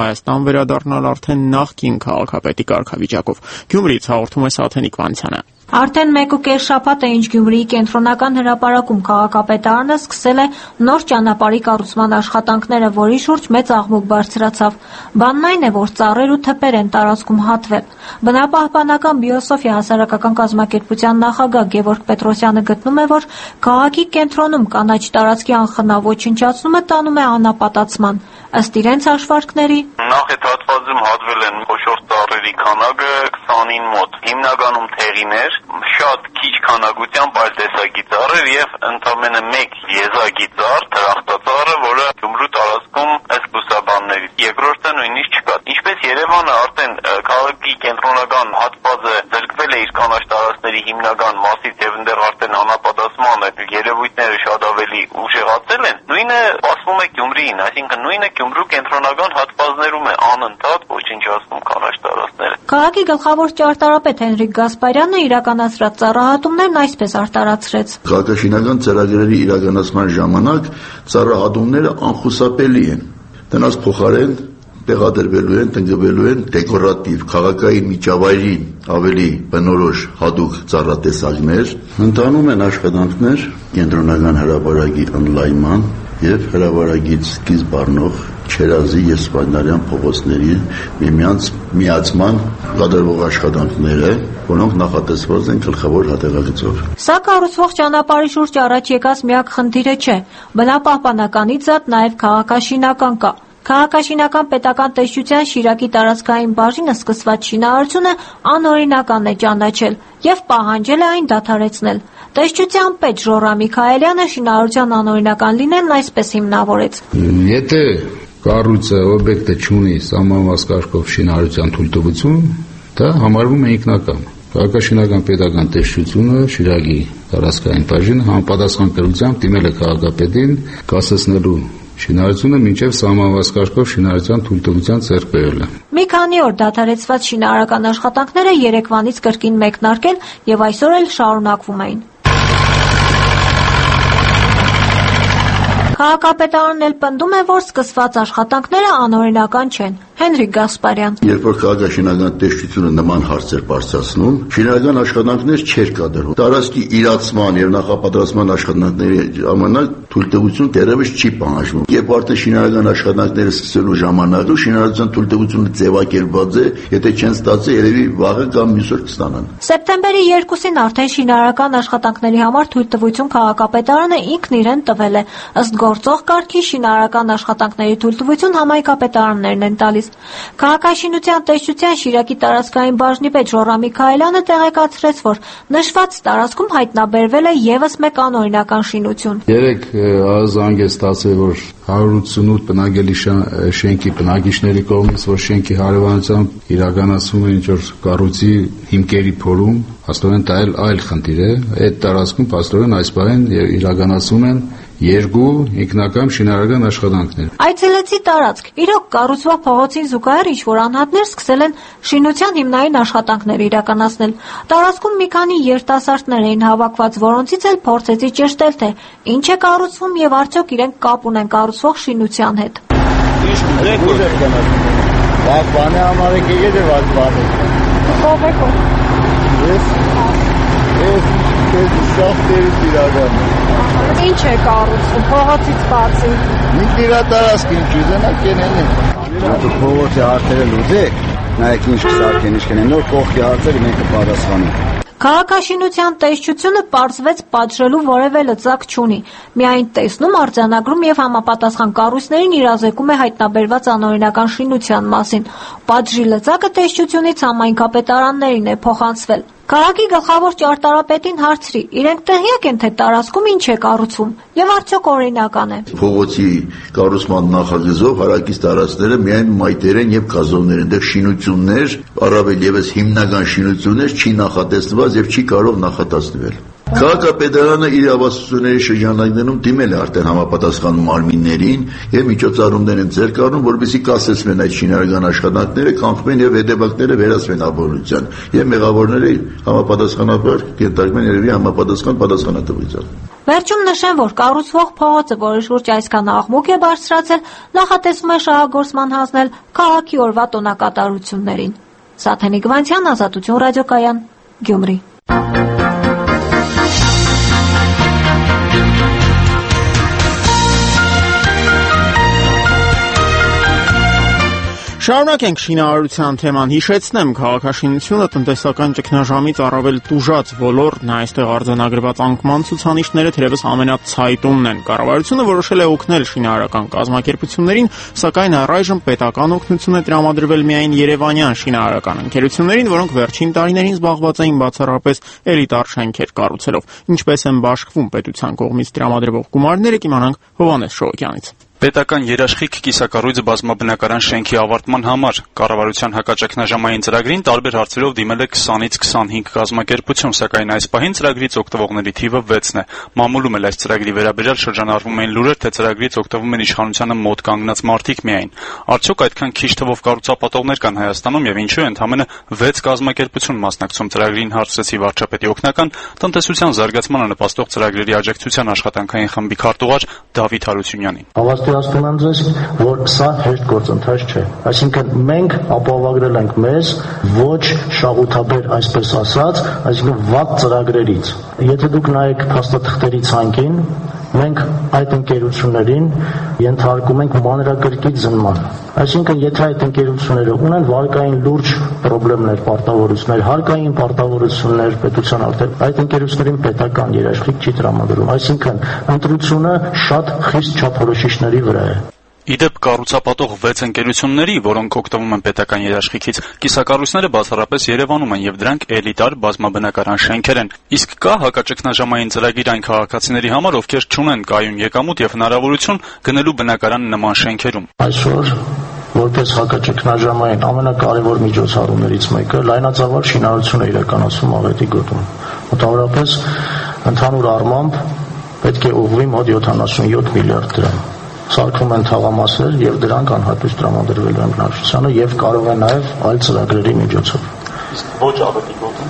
Հայաստան վերադառնալ արդեն նախկին քաղաքապետի կարգավիճակով։ Գյումրիից հաղորդում է Սաթենիկ Վանցյանը։ Արդեն մեկ ու կես շաբաթ է ինչ Գյումրիի կենտրոնական հրապարակում քաղաքապետարանը սկսել է նոր ճանապարհի կառուցման աշխատանքները, որի շուրջ մեծ աղմուկ բարձրացավ։ Բանն այն է, որ ծառեր ու թփեր են տարածքում հատվել։ Բնապահպանական բիոսոֆիա հասարակական կազմակերպության նախագահ Գևորգ Պետրոսյանը գտնում է, որ քաղաքի կենտրոնում կանաչ տարածքի անխնա ոչնչացումը տանում է անապատացման։ Ըստ իրենց հաշվարկների, նախահատվածում հատվել են խոշոր ծառերի քանակը քսանին մոտ, հիմնականում թեղիներ, շատ քիչ քանակությամբ այլ տեսակի ծառեր եւ ընդամենը մեկ եզակի ծառ, դրախտածառը, որը Գյումրու տարածքում ըստ բուսաբանների։ Երկրորդը նույնիսկ չկա։ Ինչպես Երևանը արդեն քաղաքի կենտրոնական հատվածը ձգվել է իր կանաչ տարածքների հիմնական մասից եւ այնտեղ արդեն անապատասման երևույթները շատ ավելի ուժեղացել են, նույնը ասվում է Գյումրիին, այսինքն նույնը Գյումրու կենտրոնական հատվածներում է անընդհատ ոչնչացնում կանաչ տարածքները։ Քաղաքի գլխավոր ճարտարապետ Հենրիկ Գասպարյանը իրականացրած ծառահատումներն այսպես արտարացրեց. Քաղաքաշինական ծրագրերի իրականացման ժամանակ ծառահատումները անխուսափելի են։ Դրանց փոխարեն տեղադրվելու են, տնկվելու են դեկորատիվ քաղաքային միջավայրին ավելի բնորոշ հատուկ ծառատեսակներ, ընթանում են աշխատանքներ կենտրոնական հրապարակի ընդլայնման եւ հրապարակից սկիզբ առնող Չերազի եւ Սպանդարյան փողոցների միմյանց միացման կատարվող աշխատանքները, որոնք նախատեսված են գլխավոր հատեղագծով։ Սա կառուցվող ճանապարհի շուրջ առաջ եկած միակ խնդիրը չէ։ Բնապահպանականից զատ նաեւ քաղաքաշինական կա։ Քաղաքաշինական պետական տեսչության Շիրակի տարածքային բաժինը սկսված շինարարությունը անօրինական է ճանաչել եւ պահանջել է այն դադարեցնել։ Տեսչության պետ Ժորա Միքայելյանը շինարարության անօրինական լինելն այսպես հիմնավորեց. Եթե կառույցը օբյեկտը չունի սահմանված կարգով շինարարության թույլտվություն, դա համարվում է ինքնական։ Քաղաքաշինական պետական տեսչությունը Շիրակի տարածքային բաժինը համապատասխան կրությամբ դիմել է քաղաքապետին կասեցնելու շինարարությունը մինչև սահմանված կարգով շինարարության թույլտվության ձեռք բերելը։ Մի քանի օր դադարեցված շինարարական աշխատանքները երեկվանից կրկին մեկնարկել եւ այսօր էլ շարունակվում էին։ Քաղաքապետարանն էլ պնդում է, որ սկսված աշխատանքները անօրինական չեն։ Հենրիկ Գասպարյան. Երբ որ քաղաքաշինական տեսչությունը նման հարցեր բարձրացնում, շինարարական աշխատանքներ չէր կատարվում։ Տարածքի իրացման եւ նախապատրաստման աշխատանքների ժամանակ թույլտվություն դեռևս չի պահանջվում։ Երբ արդեն շինարարական աշխատանքները սկսելու ժամանակը շինարարության թույլտվությունը ձևակերպված է, եթե չեն ստացել, երևի վաղը կամ մյուս օր կստանան։ Սեպտեմբերի երկուսին արդեն շինարարական աշխատանքների համար թույլտվություն քաղաքապետարանը ինքն իրեն տվել է։ Ըստ գործող կարգի շինարարական աշխատանքների թույլտվություն համայնքապետարաններն են տալիս։ Քաղաքաշինության տեսչության Շիրակի տարածքային բաժնի պետ Ժորա Միքայելյանը տեղեկացրեց, որ նշված տարածքում հայտնաբերվել է եւս մեկ անօրինական շինություն։ Երեք զանգ է ստացել, որ հարյուր ութսունութ բնակելի շենքի բնակիչների կողմից, որ շենքի հարևանությամբ իրականացվում է ինչ-որ կառույցի հիմքերի փորում, աստորեն դա այլ խնդիր է։ Այդ տարածքում աստորեն այս բանն իրականացում են երկու ինքնական շինարարական աշխատանքներ։ Այցելեցի տարածք։ Իրոք կառուցվող փողոցին զուգահեռ ինչ-որ անհատներ սկսել են շինության հիմնային աշխատանքներ իրականացնել։ Տարածքում մի քանի երիտասարդներ էին հավաքված, որոնցից էլ փորձեցի ճշտել, թե ինչ է կառուցվում եւ արդյոք իրենք կապ ունեն կառուցվող շինության հետ։ Ինչ դեք ուր եք գնացել։ Բաց բանը համար եք եկել եւ բաց բանը։ Ո՞վ եք։ Ես ես ես շախտերից իրական։ Ինչ է կառուցվում փողոցից բացի։ Մի դիրատարածք ինչ ուզենակ կենեն։ Դու փողոցի հարցերը լուծեք, նայեք ինչ կսարքեն, ինչ կենեն, նոր կողքի հարցերը մենք կպատասխանենք։ Քաղաքաշինության տեսչությունը պարզվեց պատժելու որևէ լծակ չունի։ Միայն տեսնում, արձանագրում եւ համապատասխան կառույցներին իրազեկում է հայտնաբերված անօրինական շինության մասին։ Պատժի լծակը տեսչությունից համայնքապետարաններին է փոխանցվել։ Քաղաքի գլխավոր ճարտարապետին հարցրի, իրենք տեղյակ են, թե տարածքում ինչ է կառուցվում եւ արդյոք օրինական է։ Փողոցի կառուցման նախագծով հարակից տարածքները միայն մայթեր են եւ գազոններ են, դեռ շինություններ, առավել եւս հիմնական շինություններ չի նախատեսված եւ չի կարող նախատեսվել։ Քաղաքապետարանը իր ավասությունների շրջանակներում դիմել է արդեն համապատասխան մարմիններին եւ միջոցառումներ են ձեռք առնում, որպեսզի կասեցնեն այդ շինարարական աշխատանքները, կանխվեն եւ հետևանքները վերացվեն ապօրինության եւ մեղավորները համապատասխանաբար կենտրոնեն երևի համապատասխան պատասխանատվության։ Վերջում նշեմ, որ կառուցվող փողոցը, որի շուրջ այսքան աղմուկ է բարձրացել, նախատեսվում է շահագործման հանձնել քաղաքի օրվա տոնակատարություններին։ Սաթենիկ Վանցյան, Ազատություն ռադիոկայան, Գյումրի։ Շարունակենք շինարարության թեման, հիշեցնեմ, քաղաքաշինությունը տնտեսական ճգնաժամից առավել տուժած ոլորտն է, այստեղ արձանագրված անկման ցուցանիշները թերևս ամենացայտունն են։ Կառավարությունը որոշել է օգնել շինարարական կազմակերպություններին, սակայն առայժմ պետական օգնություն է տրամադրվել միայն երևանյան շինարարական ընկերություններին, որոնք վերջին տարիներին զբաղված էին բացառապես էլիտար շենքեր կառուցելով։ Ինչպես են բաշխվում պետության կողմից տրամադրվող գումարները, կիմանանք Հովհաննես Շողոկյանից։ Պետական երաշխիք կիսակառույց բազմաբնակարան շենքի ավարտման համար կառավարության հակաճգնաժամային ծրագրին տարբեր հարցերով դիմել է քսանից քսանհինգ կազմակերպություն, սակայն այս պահին ծրագրից օգտվողների թիվը վեցն է։ Մամուլում էլ այս ծրագրի վերաբերյալ շրջանառվում էին լուրեր, թե ծրագրից օգտվում են իշխանությանը մոտ կանգնած մարդիկ միայն։ Արդյոք այդքան քիչ թվով կառուցապատողներ կան Հայաստանում եւ ինչու ընդամենը վեց կազմակերպություն մասնակցում ծրագրին, հարցրեցի վարչապետի օգնական տնտեսության զարգացմանը նպաստող ծրագրերի աջակցության աշխատանքային խմբի քարտուղար Դավիթ Հարությունյանին։ Ասում եմ ձեզ, որ սա հեշտ գործընթաց չէ։ Այսինքն մենք ապահովագրել ենք մեզ ոչ շահութաբեր, այսպես ասած, այսինքն վատ ծրագրերից։ Եթե դուք նայեք փաստաթղթերի ցանկին, մենք այդ ընկերություններին ենթարկում ենք մանրակրկիտ զննման։ Այսինքն, եթե այդ ընկերությունները ունեն վարկային լուրջ խնդիրներ, պարտավորություններ, հարկային պարտավորություններ պետության արդեն, այդ ընկերություններին պետական երաշխիք չի տրամադրում։ Այսինքն, ընտրությունը շատ խիստ չափորոշիչների վրա է։ Իդեպ կառուցապատող վեց ընկերությունների, որոնք օգտվում են պետական երաշխիքից, կիսակառույցները բացառապես Երևանում են եւ դրանք էլիտար բազմաբնակարան շենքեր են։ Իսկ կա հակաճգնաժամային ծրագիր այն քաղաքացիների համար, ովքեր չունեն կայուն եկամուտ եւ հնարավորություն գնելու բնակարան նման շենքերում։ Այսօր որպես հակաճգնաժամային ամենակարևոր միջոցառումներից մեկը լայնածավալ շինարարություն է իրականացվում Աղետի գոտում։ Մոտավորապես ընդհանուր առմամբ պետք է ուղղվի մոտ յոթանասունյոթ միլիարդ դրամ։ Սարքում են թաղամասեր եւ դրանք անհատույց տրամադրվելու են բնակչությանը եւ կարող է նաեւ այլ ծրագրերի միջոցով։ Իսկ ոչ Աղետի գոտում։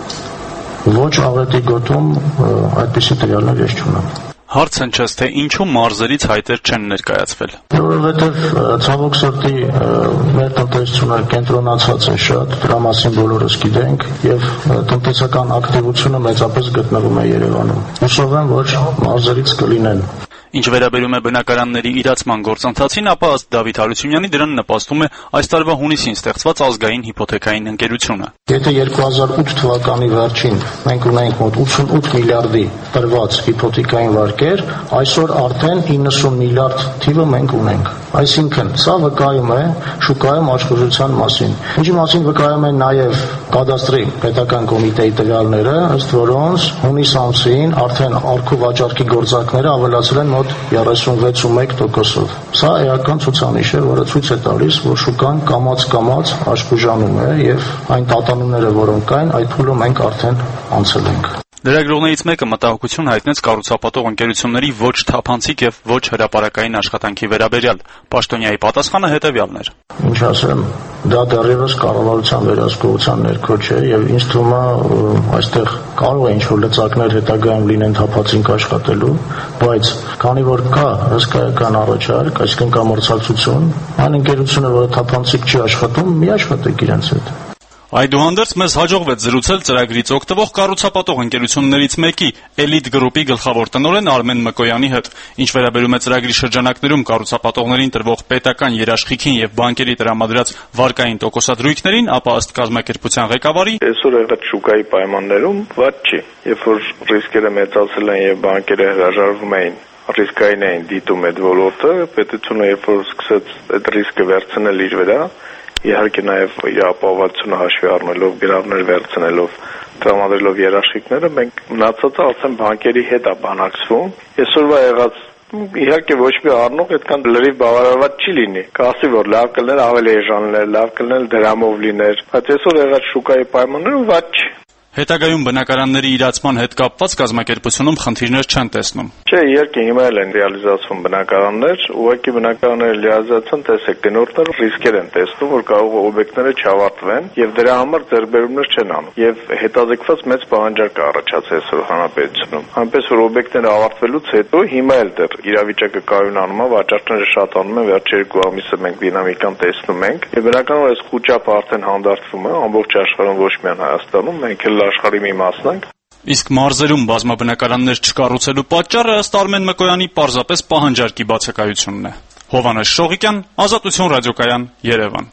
Ոչ Աղետի գոտում այդպիսի տվյալներ ես չունեմ։ Հարց հնչեց, թե ինչու մարզերից հայտեր չեն ներկայացվել։ Որովհետև ցավոք սրտի մեր տնտեսությունը կենտրոնացած է շատ, դրա մասին բոլորս գիտենք եւ տնտեսական ակտիվությունը մեծապես գտնվում է Երևանում։ Հուսով եմ, որ մարզերից կլինեն։ Ինչ վերաբերում է բնակարանների իրացման գործընթացին, ապա ըստ Դավիթ Հարությունյանի դրան նպաստում է այս տարվա հունիսին ստեղծված ազգային հիփոթեքային ընկերությունը։ Եթե երկու հազար ութ թվականի վերջին մենք ունենք մոտ ութսունութ միլիարդի տրված հիփոթեքային վարկեր, այսօր արդեն իննսուն միլիարդ թիվը մենք ունենք։ Այսինքն, սա վկայում է շուկայում աշխուժության մասին։ Ինչի մասին վկայում է նաև կադաստրի պետական կոմիտեի տվյալները, ըստ որոնց հունիս ամսին արդեն առքու վաճառքի գործակները ավելացել են մոտ երեսունվեց տոկոսով։ Սա էական ցուցանիշ է, որը ցույց է տալիս, որ շուկան կամաց-կամաց աշխուժանում է եւ այն տատանումները, որոնք կային, այդ փուլը մենք արդեն անցել ենք։ Լրագրողներից մեկը մտահոգություն հայտնեց կառուցապատող ընկերությունների ոչ թափանցիկ եւ ոչ հրապարակային աշխատանքի վերաբերյալ։ Պաշտոնյայի պատասխանը հետեւյալն էր. Ինչ ասեմ, դա դեռևս կառավարության վերահսկողության ներքո չէ եւ ինձ թվում է այստեղ կարող է ինչ-որ լծակներ հետագայում լինեն թափանցիկ աշխատելու, բայց քանի որ կա հսկայական առաջարկ, այսինքն կա մրցակցություն, այն ընկերությունը, որը թափանցիկ չի աշխատում, մի աշխատեք իրենց հետ։ Այդուհանդերձ մեզ հաջողվեց զրուցել ծրագրից օգտվող կառուցապատող ընկերություններից մեկի Էլիտ գրուպի գլխավոր տնօրեն Արմեն Մկոյանի հետ։ Ինչ վերաբերում է ծրագրի շրջանակներում կառուցապատողներին տրվող պետական երաշխիքին եւ բանկերի տրամադրած վարկային տոկոսադրույքներին, ապա ըստ կազմակերպության ղեկավարի այսօր եղած շուկայի պայմաններում ված չի։ Երբ որ ռիսկերը մեծացել են եւ բանկերը հրաժարվում էին ռիսկային էին դիտում այդ ոլորտը, պետությունը երբ որ սկսեց այդ ռիսկը վերցնել իր վրա, իհարկե նաև իր ապահովությունը հաշվի առնելով, գրավներ վերցնելով, տրամադրելով երաշխիքները, մենք մնացածը ասեմ բանկերի հետ է բանակցվում։ Այսօրվա եղած իհարկե ոչ մի առնող այդքան լրիվ բավարարված չի լինի։ Կասի որ լավ կլներ ավելի էժան լիներ, լավ կլներ դրամով լիներ, բայց այսօր եղած շուկայի պայմաններում ված չի։ Հետագայում բնակարանների իրացման հետ կապված կազմակերպությունում խնդիրներ չեն տեսնում։ Չէ, իհարկե հիմա էլ են ռեալիզացվում բնակարաններ, ուղղակի բնակարանները ռեալիզացան, տեսեք, գնորդները ռիսկեր են տեսնում, որ կարող է օբյեկտները չավարտվեն եւ դրա համար ձեռբերումներ չեն անում։ Եվ հետաձգված մեծ պահանջարկ է առաջացել այսօր հանրապետությունում։ Այնպես որ օբյեկտները ավարտվելուց հետո հիմա էլ դեռ իրավիճակը կայունանում է, վաճառքները շատանում են, վերջ երկու ամիսը մենք դինամիկան տեսնում ենք։ Եվ բնականաբար այս խոճապը արդեն հանդարտվում է ամբողջ աշխարհում, ոչ միայն Հայաստանում, մենք էլ աշխարհի մի մասն ենք։ Իսկ մարզերում բազմաբնակարաններ չկառուցելու պատճառը ըստ Արմեն Մկոյանի պարզապես պահանջարկի բացակայությունն է։ Հովհաննես Շողիկյան, Ազատություն ռադիոկայան, Երևան։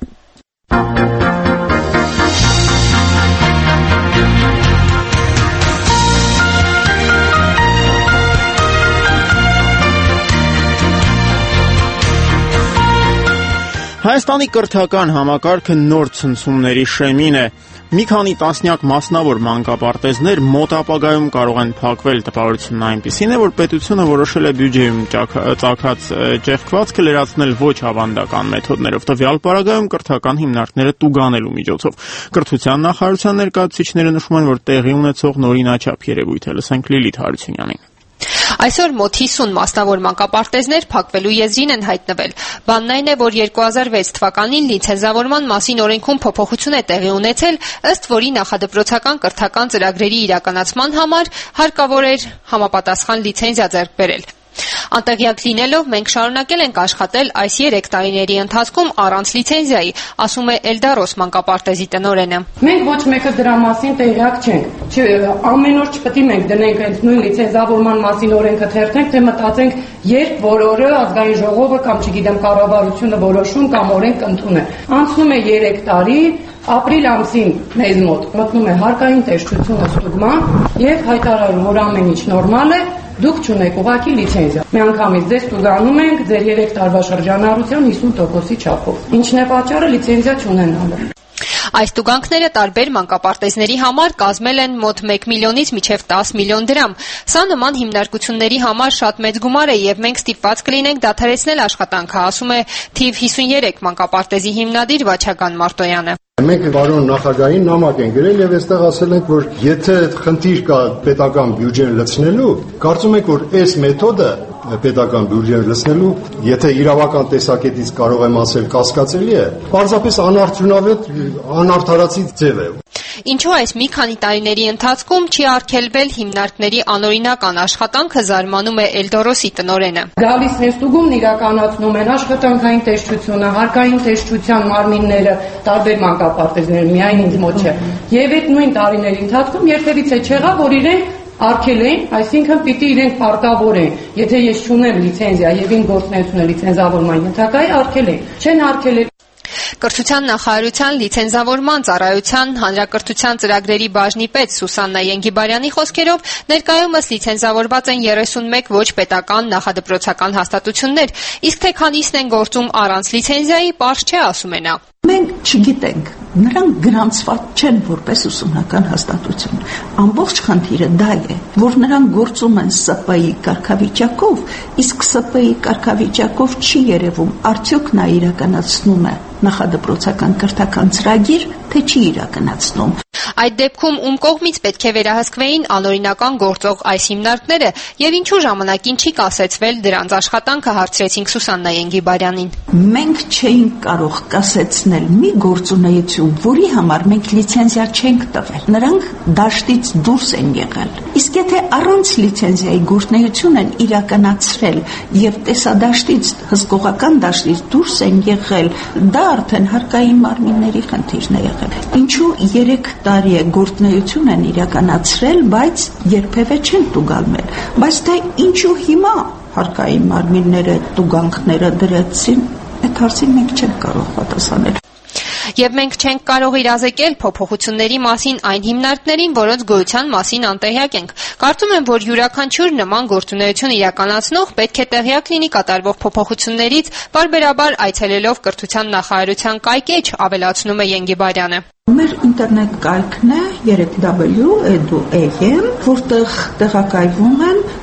Հայաստանի կրթական համակարգը նոր ցնցումների շեմին է։ Մի քանի տասնյակ մասնավոր մանկապարտեզներ մոտ ապագայում կարող են փակվել։ Տպավորությունն այնպիսին է, որ պետությունը որոշել է բյուջեում ծագած ճեղքվածքը լրացնել ոչ ավանդական մեթոդներով, տվյալ պարագայում կրթական հիմնարկները տուգանելու միջոցով։ Կրթության նախարարության ներկայացուցիչները նշում են, որ տեղի ունեցող նորինաչափ երևույթ է։ Լսենք Լիլիթ Հարությունյանին։ Այսօր մոտ հիսուն մասնավոր մանկապարտեզներ փակվելու եզրին են հայտնվել։ Բանն այն է, որ երկու հազար վեց թվականին լիցենզավորման մասին օրենքում փոփոխություն է տեղի ունեցել, ըստ որի նախադպրոցական կրթական ծրագրերի իրականացման համար հարկավոր էր համապատասխան լիցենզիա ձեռք բերել։ Անտեղյակ լինելով մենք շարունակել ենք աշխատել այս երեք տարիների ընթացքում առանց լիցենզիայի, ասում է Էլդարոս մանկապարտեզի տնօրենը։ Մենք ոչ մեկը դրա մասին տեղյակ չենք։ Ամեն օր չպետք է մենք դնենք այդ նույն լիցենզավորման մասին օրենքը թերթենք, թե մտածենք երբ որ օրը ազգային ժողովը կամ չգիտեմ կառավարությունը որոշում կամ օրենք ընդունեն։ Անցնում է երեք տարի, ապրիլ ամսին մեզ մոտ մտնում է հարկային տեսչությունը ստուգման եւ հայտարարում, որ ամեն ինչ նորմալ է, դուք չունեք ուղղակի լիցենզիա։ Միանգամից ձեզ ստուգանում ենք ձեր երեք տարվա շրջանառության հիսուն տոկոսի չափով։ Ինչն է պատճառը լիցենզիա չունենալը։ Այս տուգանքները տարբեր մանկապարտեզների համար կազմել են մոտ մեկ միլիոնից մինչև տաս միլիոն դրամ։ Սա նման հիմնարկությունների համար շատ մեծ գումար է եւ մենք ստիպված կլինենք դադարեցնել աշխատանքը, ասում է թիվ հիսունյերեք մանկապարտեզի հիմնադիր Վաչագան Մարտոյանը։ Մենք պարոն նախագահին նամակ են գրել եւ այստեղ ասել ենք, որ եթե խնդիր կա պետական բյուջեն լցնելու, կարծում ենք, որ այս մեթոդը պետական բյուջեն լցնելու, եթե իրավական տեսակետից կարող եմ ասել կասկածելի է, պարզապես անարդյունավետ, անարդարացի ձև է։ Ինչու այս մի քանի տարիների ընթացքում չի արգելվել հիմնարկների անօրինական աշխատանքը, զարմանում է Էլդորոսի տնօրենը։ Գալիս են ստուգումն իրականացնում են աշխատանքային տեսչությունը, հարկային տեսչության մարմինները, տարբեր մանկապարտեզներ, միայն ինձ մոտ չէ։ Եվ այդ նույն տարիների ընթացքում երբևիցե չեղավ, որ իրենք արգել են, այսինքն պիտի իրենք պարտավորեն, եթե ես չունեմ լիցենզիա եւ իմ գործունեությունը լիցենզավորման ենթակա է, արգել են։ Չեն արգելել։ Կրթության նախարարության լիցենզավորման ծառայության հանրակրթության ծրագրերի բաժնի պետ Սուսաննա Ենգիբարյանի խոսքերով ներկայումս լիցենզավորված են երեսունմեկ ոչ պետական նախադպրոցական հաստատություններ, իսկ թե քանիսն են գործում առանց լիցենզիայի, պարզ չէ, ասում է նա։ Մենք չգիտենք, նրանք գրանցված չեն որպես ուսումնական հաստատություն։ Ամբողջ խնդիրը դա է, որ նրանք գործում են Ս Պ ի կարգավիճակով, իսկ Ս Պ ի կարգավիճակով չի երևում, արդյոք նա իրականացնում է նախադպրոցական կրթական ծրագիր, թե չի իրականացնում։ Այդ դեպքում ում կողմից պետք է վերահսկվեին անօրինական գործող այս հիմնարկները եւ ինչու ժամանակին չի կասեցվել դրանց աշխատանքը, հարցրեցինք Սուսաննա Ենգիբարյանին։ Մենք չէինք կարող կասեցնել մի գործունեություն, որի համար մենք լիցենզիա չենք տվել։ Նրանք դաշտից դուրս են եղել։ Իսկ եթե առանց լիցենզիայի գործունեություն են իրականացրել եւ տեսադաշտից, հսկողական դաշտից դուրս են եղել, դա արդեն հարկային մարմինների խնդիրն է եղել։ Ինչու երեք տարի է գործունեություն են իրականացրել, բայց երբևէ չեն տուգալմել։ Բայց թե ինչու հիմա հարկային մարմինները տուգանքները դրեցին, այդ հարցին մենք չենք կարող պատասխանել։ Եվ մենք չենք կարող իրազեկել փոփոխությունների մասին այն հիմնարկներին, որոնց գոյության մասին անտեղյակ ենք։ Կարծում եմ, որ յուրաքանչյուր նման գործունեություն իրականացնող պետք է տեղյակ լինի կատարվող փոփոխություններից, բարբերաբար այցելելով կրթության նախարարության կայքեջ, ավելացնում է Ենգիբարյանը։ Մեր ինտերնետ կայքն է երեք w edu point am, որտեղ տեղակայվում են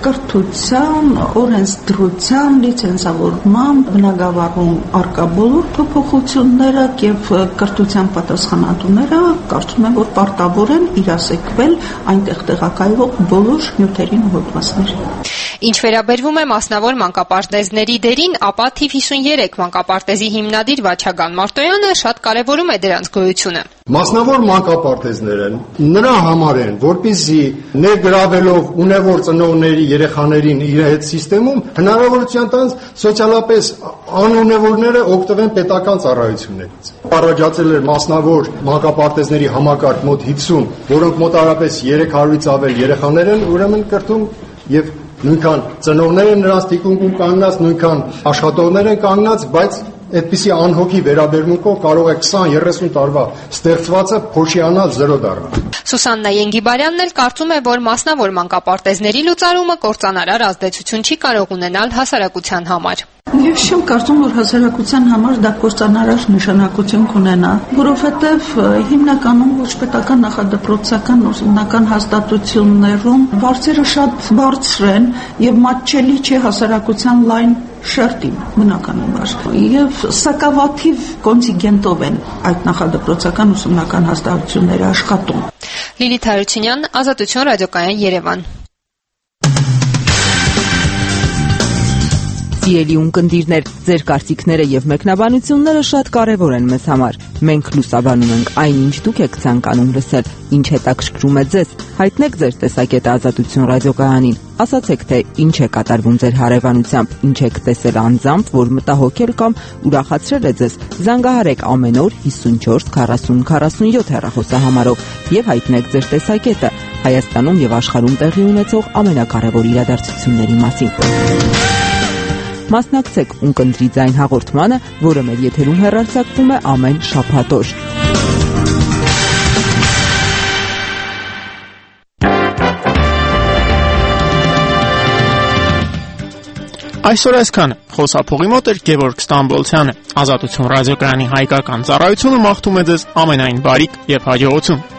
կրթության, օրենսդրության, լիցենզավորման բնագավառում արկա բոլոր փոփոխությունները եւ կրթության պատասխանատուները կարծում եմ, որ պարտավոր են իրասեկվել այնտեղ տեղակայվող բոլոր նյութերին ու հոդվածներին։ Ինչ վերաբերվում է մասնավոր մանկապարտեզների դերին, ապա թիվ հիսուններեք մանկապարտեզի հիմնադիր Վաչագան Մարտոյանը շատ կարևորում է դրանց գոյությունը։ Մասնավոր մանկապարտեզները նրա համար են, որպեսզի ներգրավելով ունևոր ծնողների երեխաներին իր հետ համակարգում հնարավորություն տան սոցիալապես անունևորները օգտվեն պետական ծառայություններից։ Առաջացել էր մասնավոր մանկապարտեզների համակարգ մոտ հինգսուն, որոնք մոտարապես երեք հարյուրից ավել երեխաներ են ուրեմն կրթում եւ նույնքան ծնողներ են նրանց թիկունքում կանգնած, նույնքան աշխատողներ են կանգնած, բայց այդպիսի անհոգի վերաբերմունքով կարող է քսան երեսուն տարվա ստեղծվածը փոշիանալ զրո դառնալ։ Սուսաննա Ենգիբարյանն էլ կարծում է, որ մասնավոր մանկապարտեզների լուծարումը կործանարար ազդեցություն չի կարող ունենալ հասարակության համար։ Ես չեմ կարծում, որ հասարակության համար դա կործանարար նշանակություն կունենա, որովհետև հիմնականում ոչ պետական նախադպրոցական ուսումնական հաստատություններում վարձերը շատ բարձր են եւ մատչելի չէ հասարակության լայն շերտին բնականաբար եւ սակավաթիվ կոնտինգենտով են այդ նախադպրոցական ուսումնական հաստատությունները աշխատում։ Լիլիթ Հարությունյան, Ազատություն, ռադիոկայան, Երևան։ Սիրելի ունկնդիրներ, ձեր կարծիքները եւ մեկնաբանությունները շատ կարեւոր են մեզ համար։ Մենք լուսաբանում ենք այնինչ դուք եք ցանկանում լսել, ինչ հետաքրքրում է ձեզ։ Հայտնեք ձեր տեսակետը Ազատություն ռադիոկայանին։ Ասացեք, թե ինչ է կատարվում ձեր հարևանությամբ, ինչ եք տեսել անձամբ, որ մտահոգել կամ ուրախացրել է ձեզ։ Զանգահարեք ամեն օր հիսունչորս քառասուն քառասունյոթ հեռախոսահամարով եւ հայտնեք ձեր տեսակետը Հայաստանում եւ աշխարհում տեղի ունեցող ամենակարևոր իրադարձությունների մասին։ Մասնակցեք ունկնդրի ձայն հաղորդմանը, որը մեր եթերում հեռարձակվում է ամեն շաբաթ օր։ Այսօր այսքան, խոսափողի մոտ էր Գևորգ Ստամբոլցյանը։ Ազատություն ռադիոկայանի հայկական ծառայությունը մաղթում է ձեզ ամենայն բարիք եւ հաջողություն։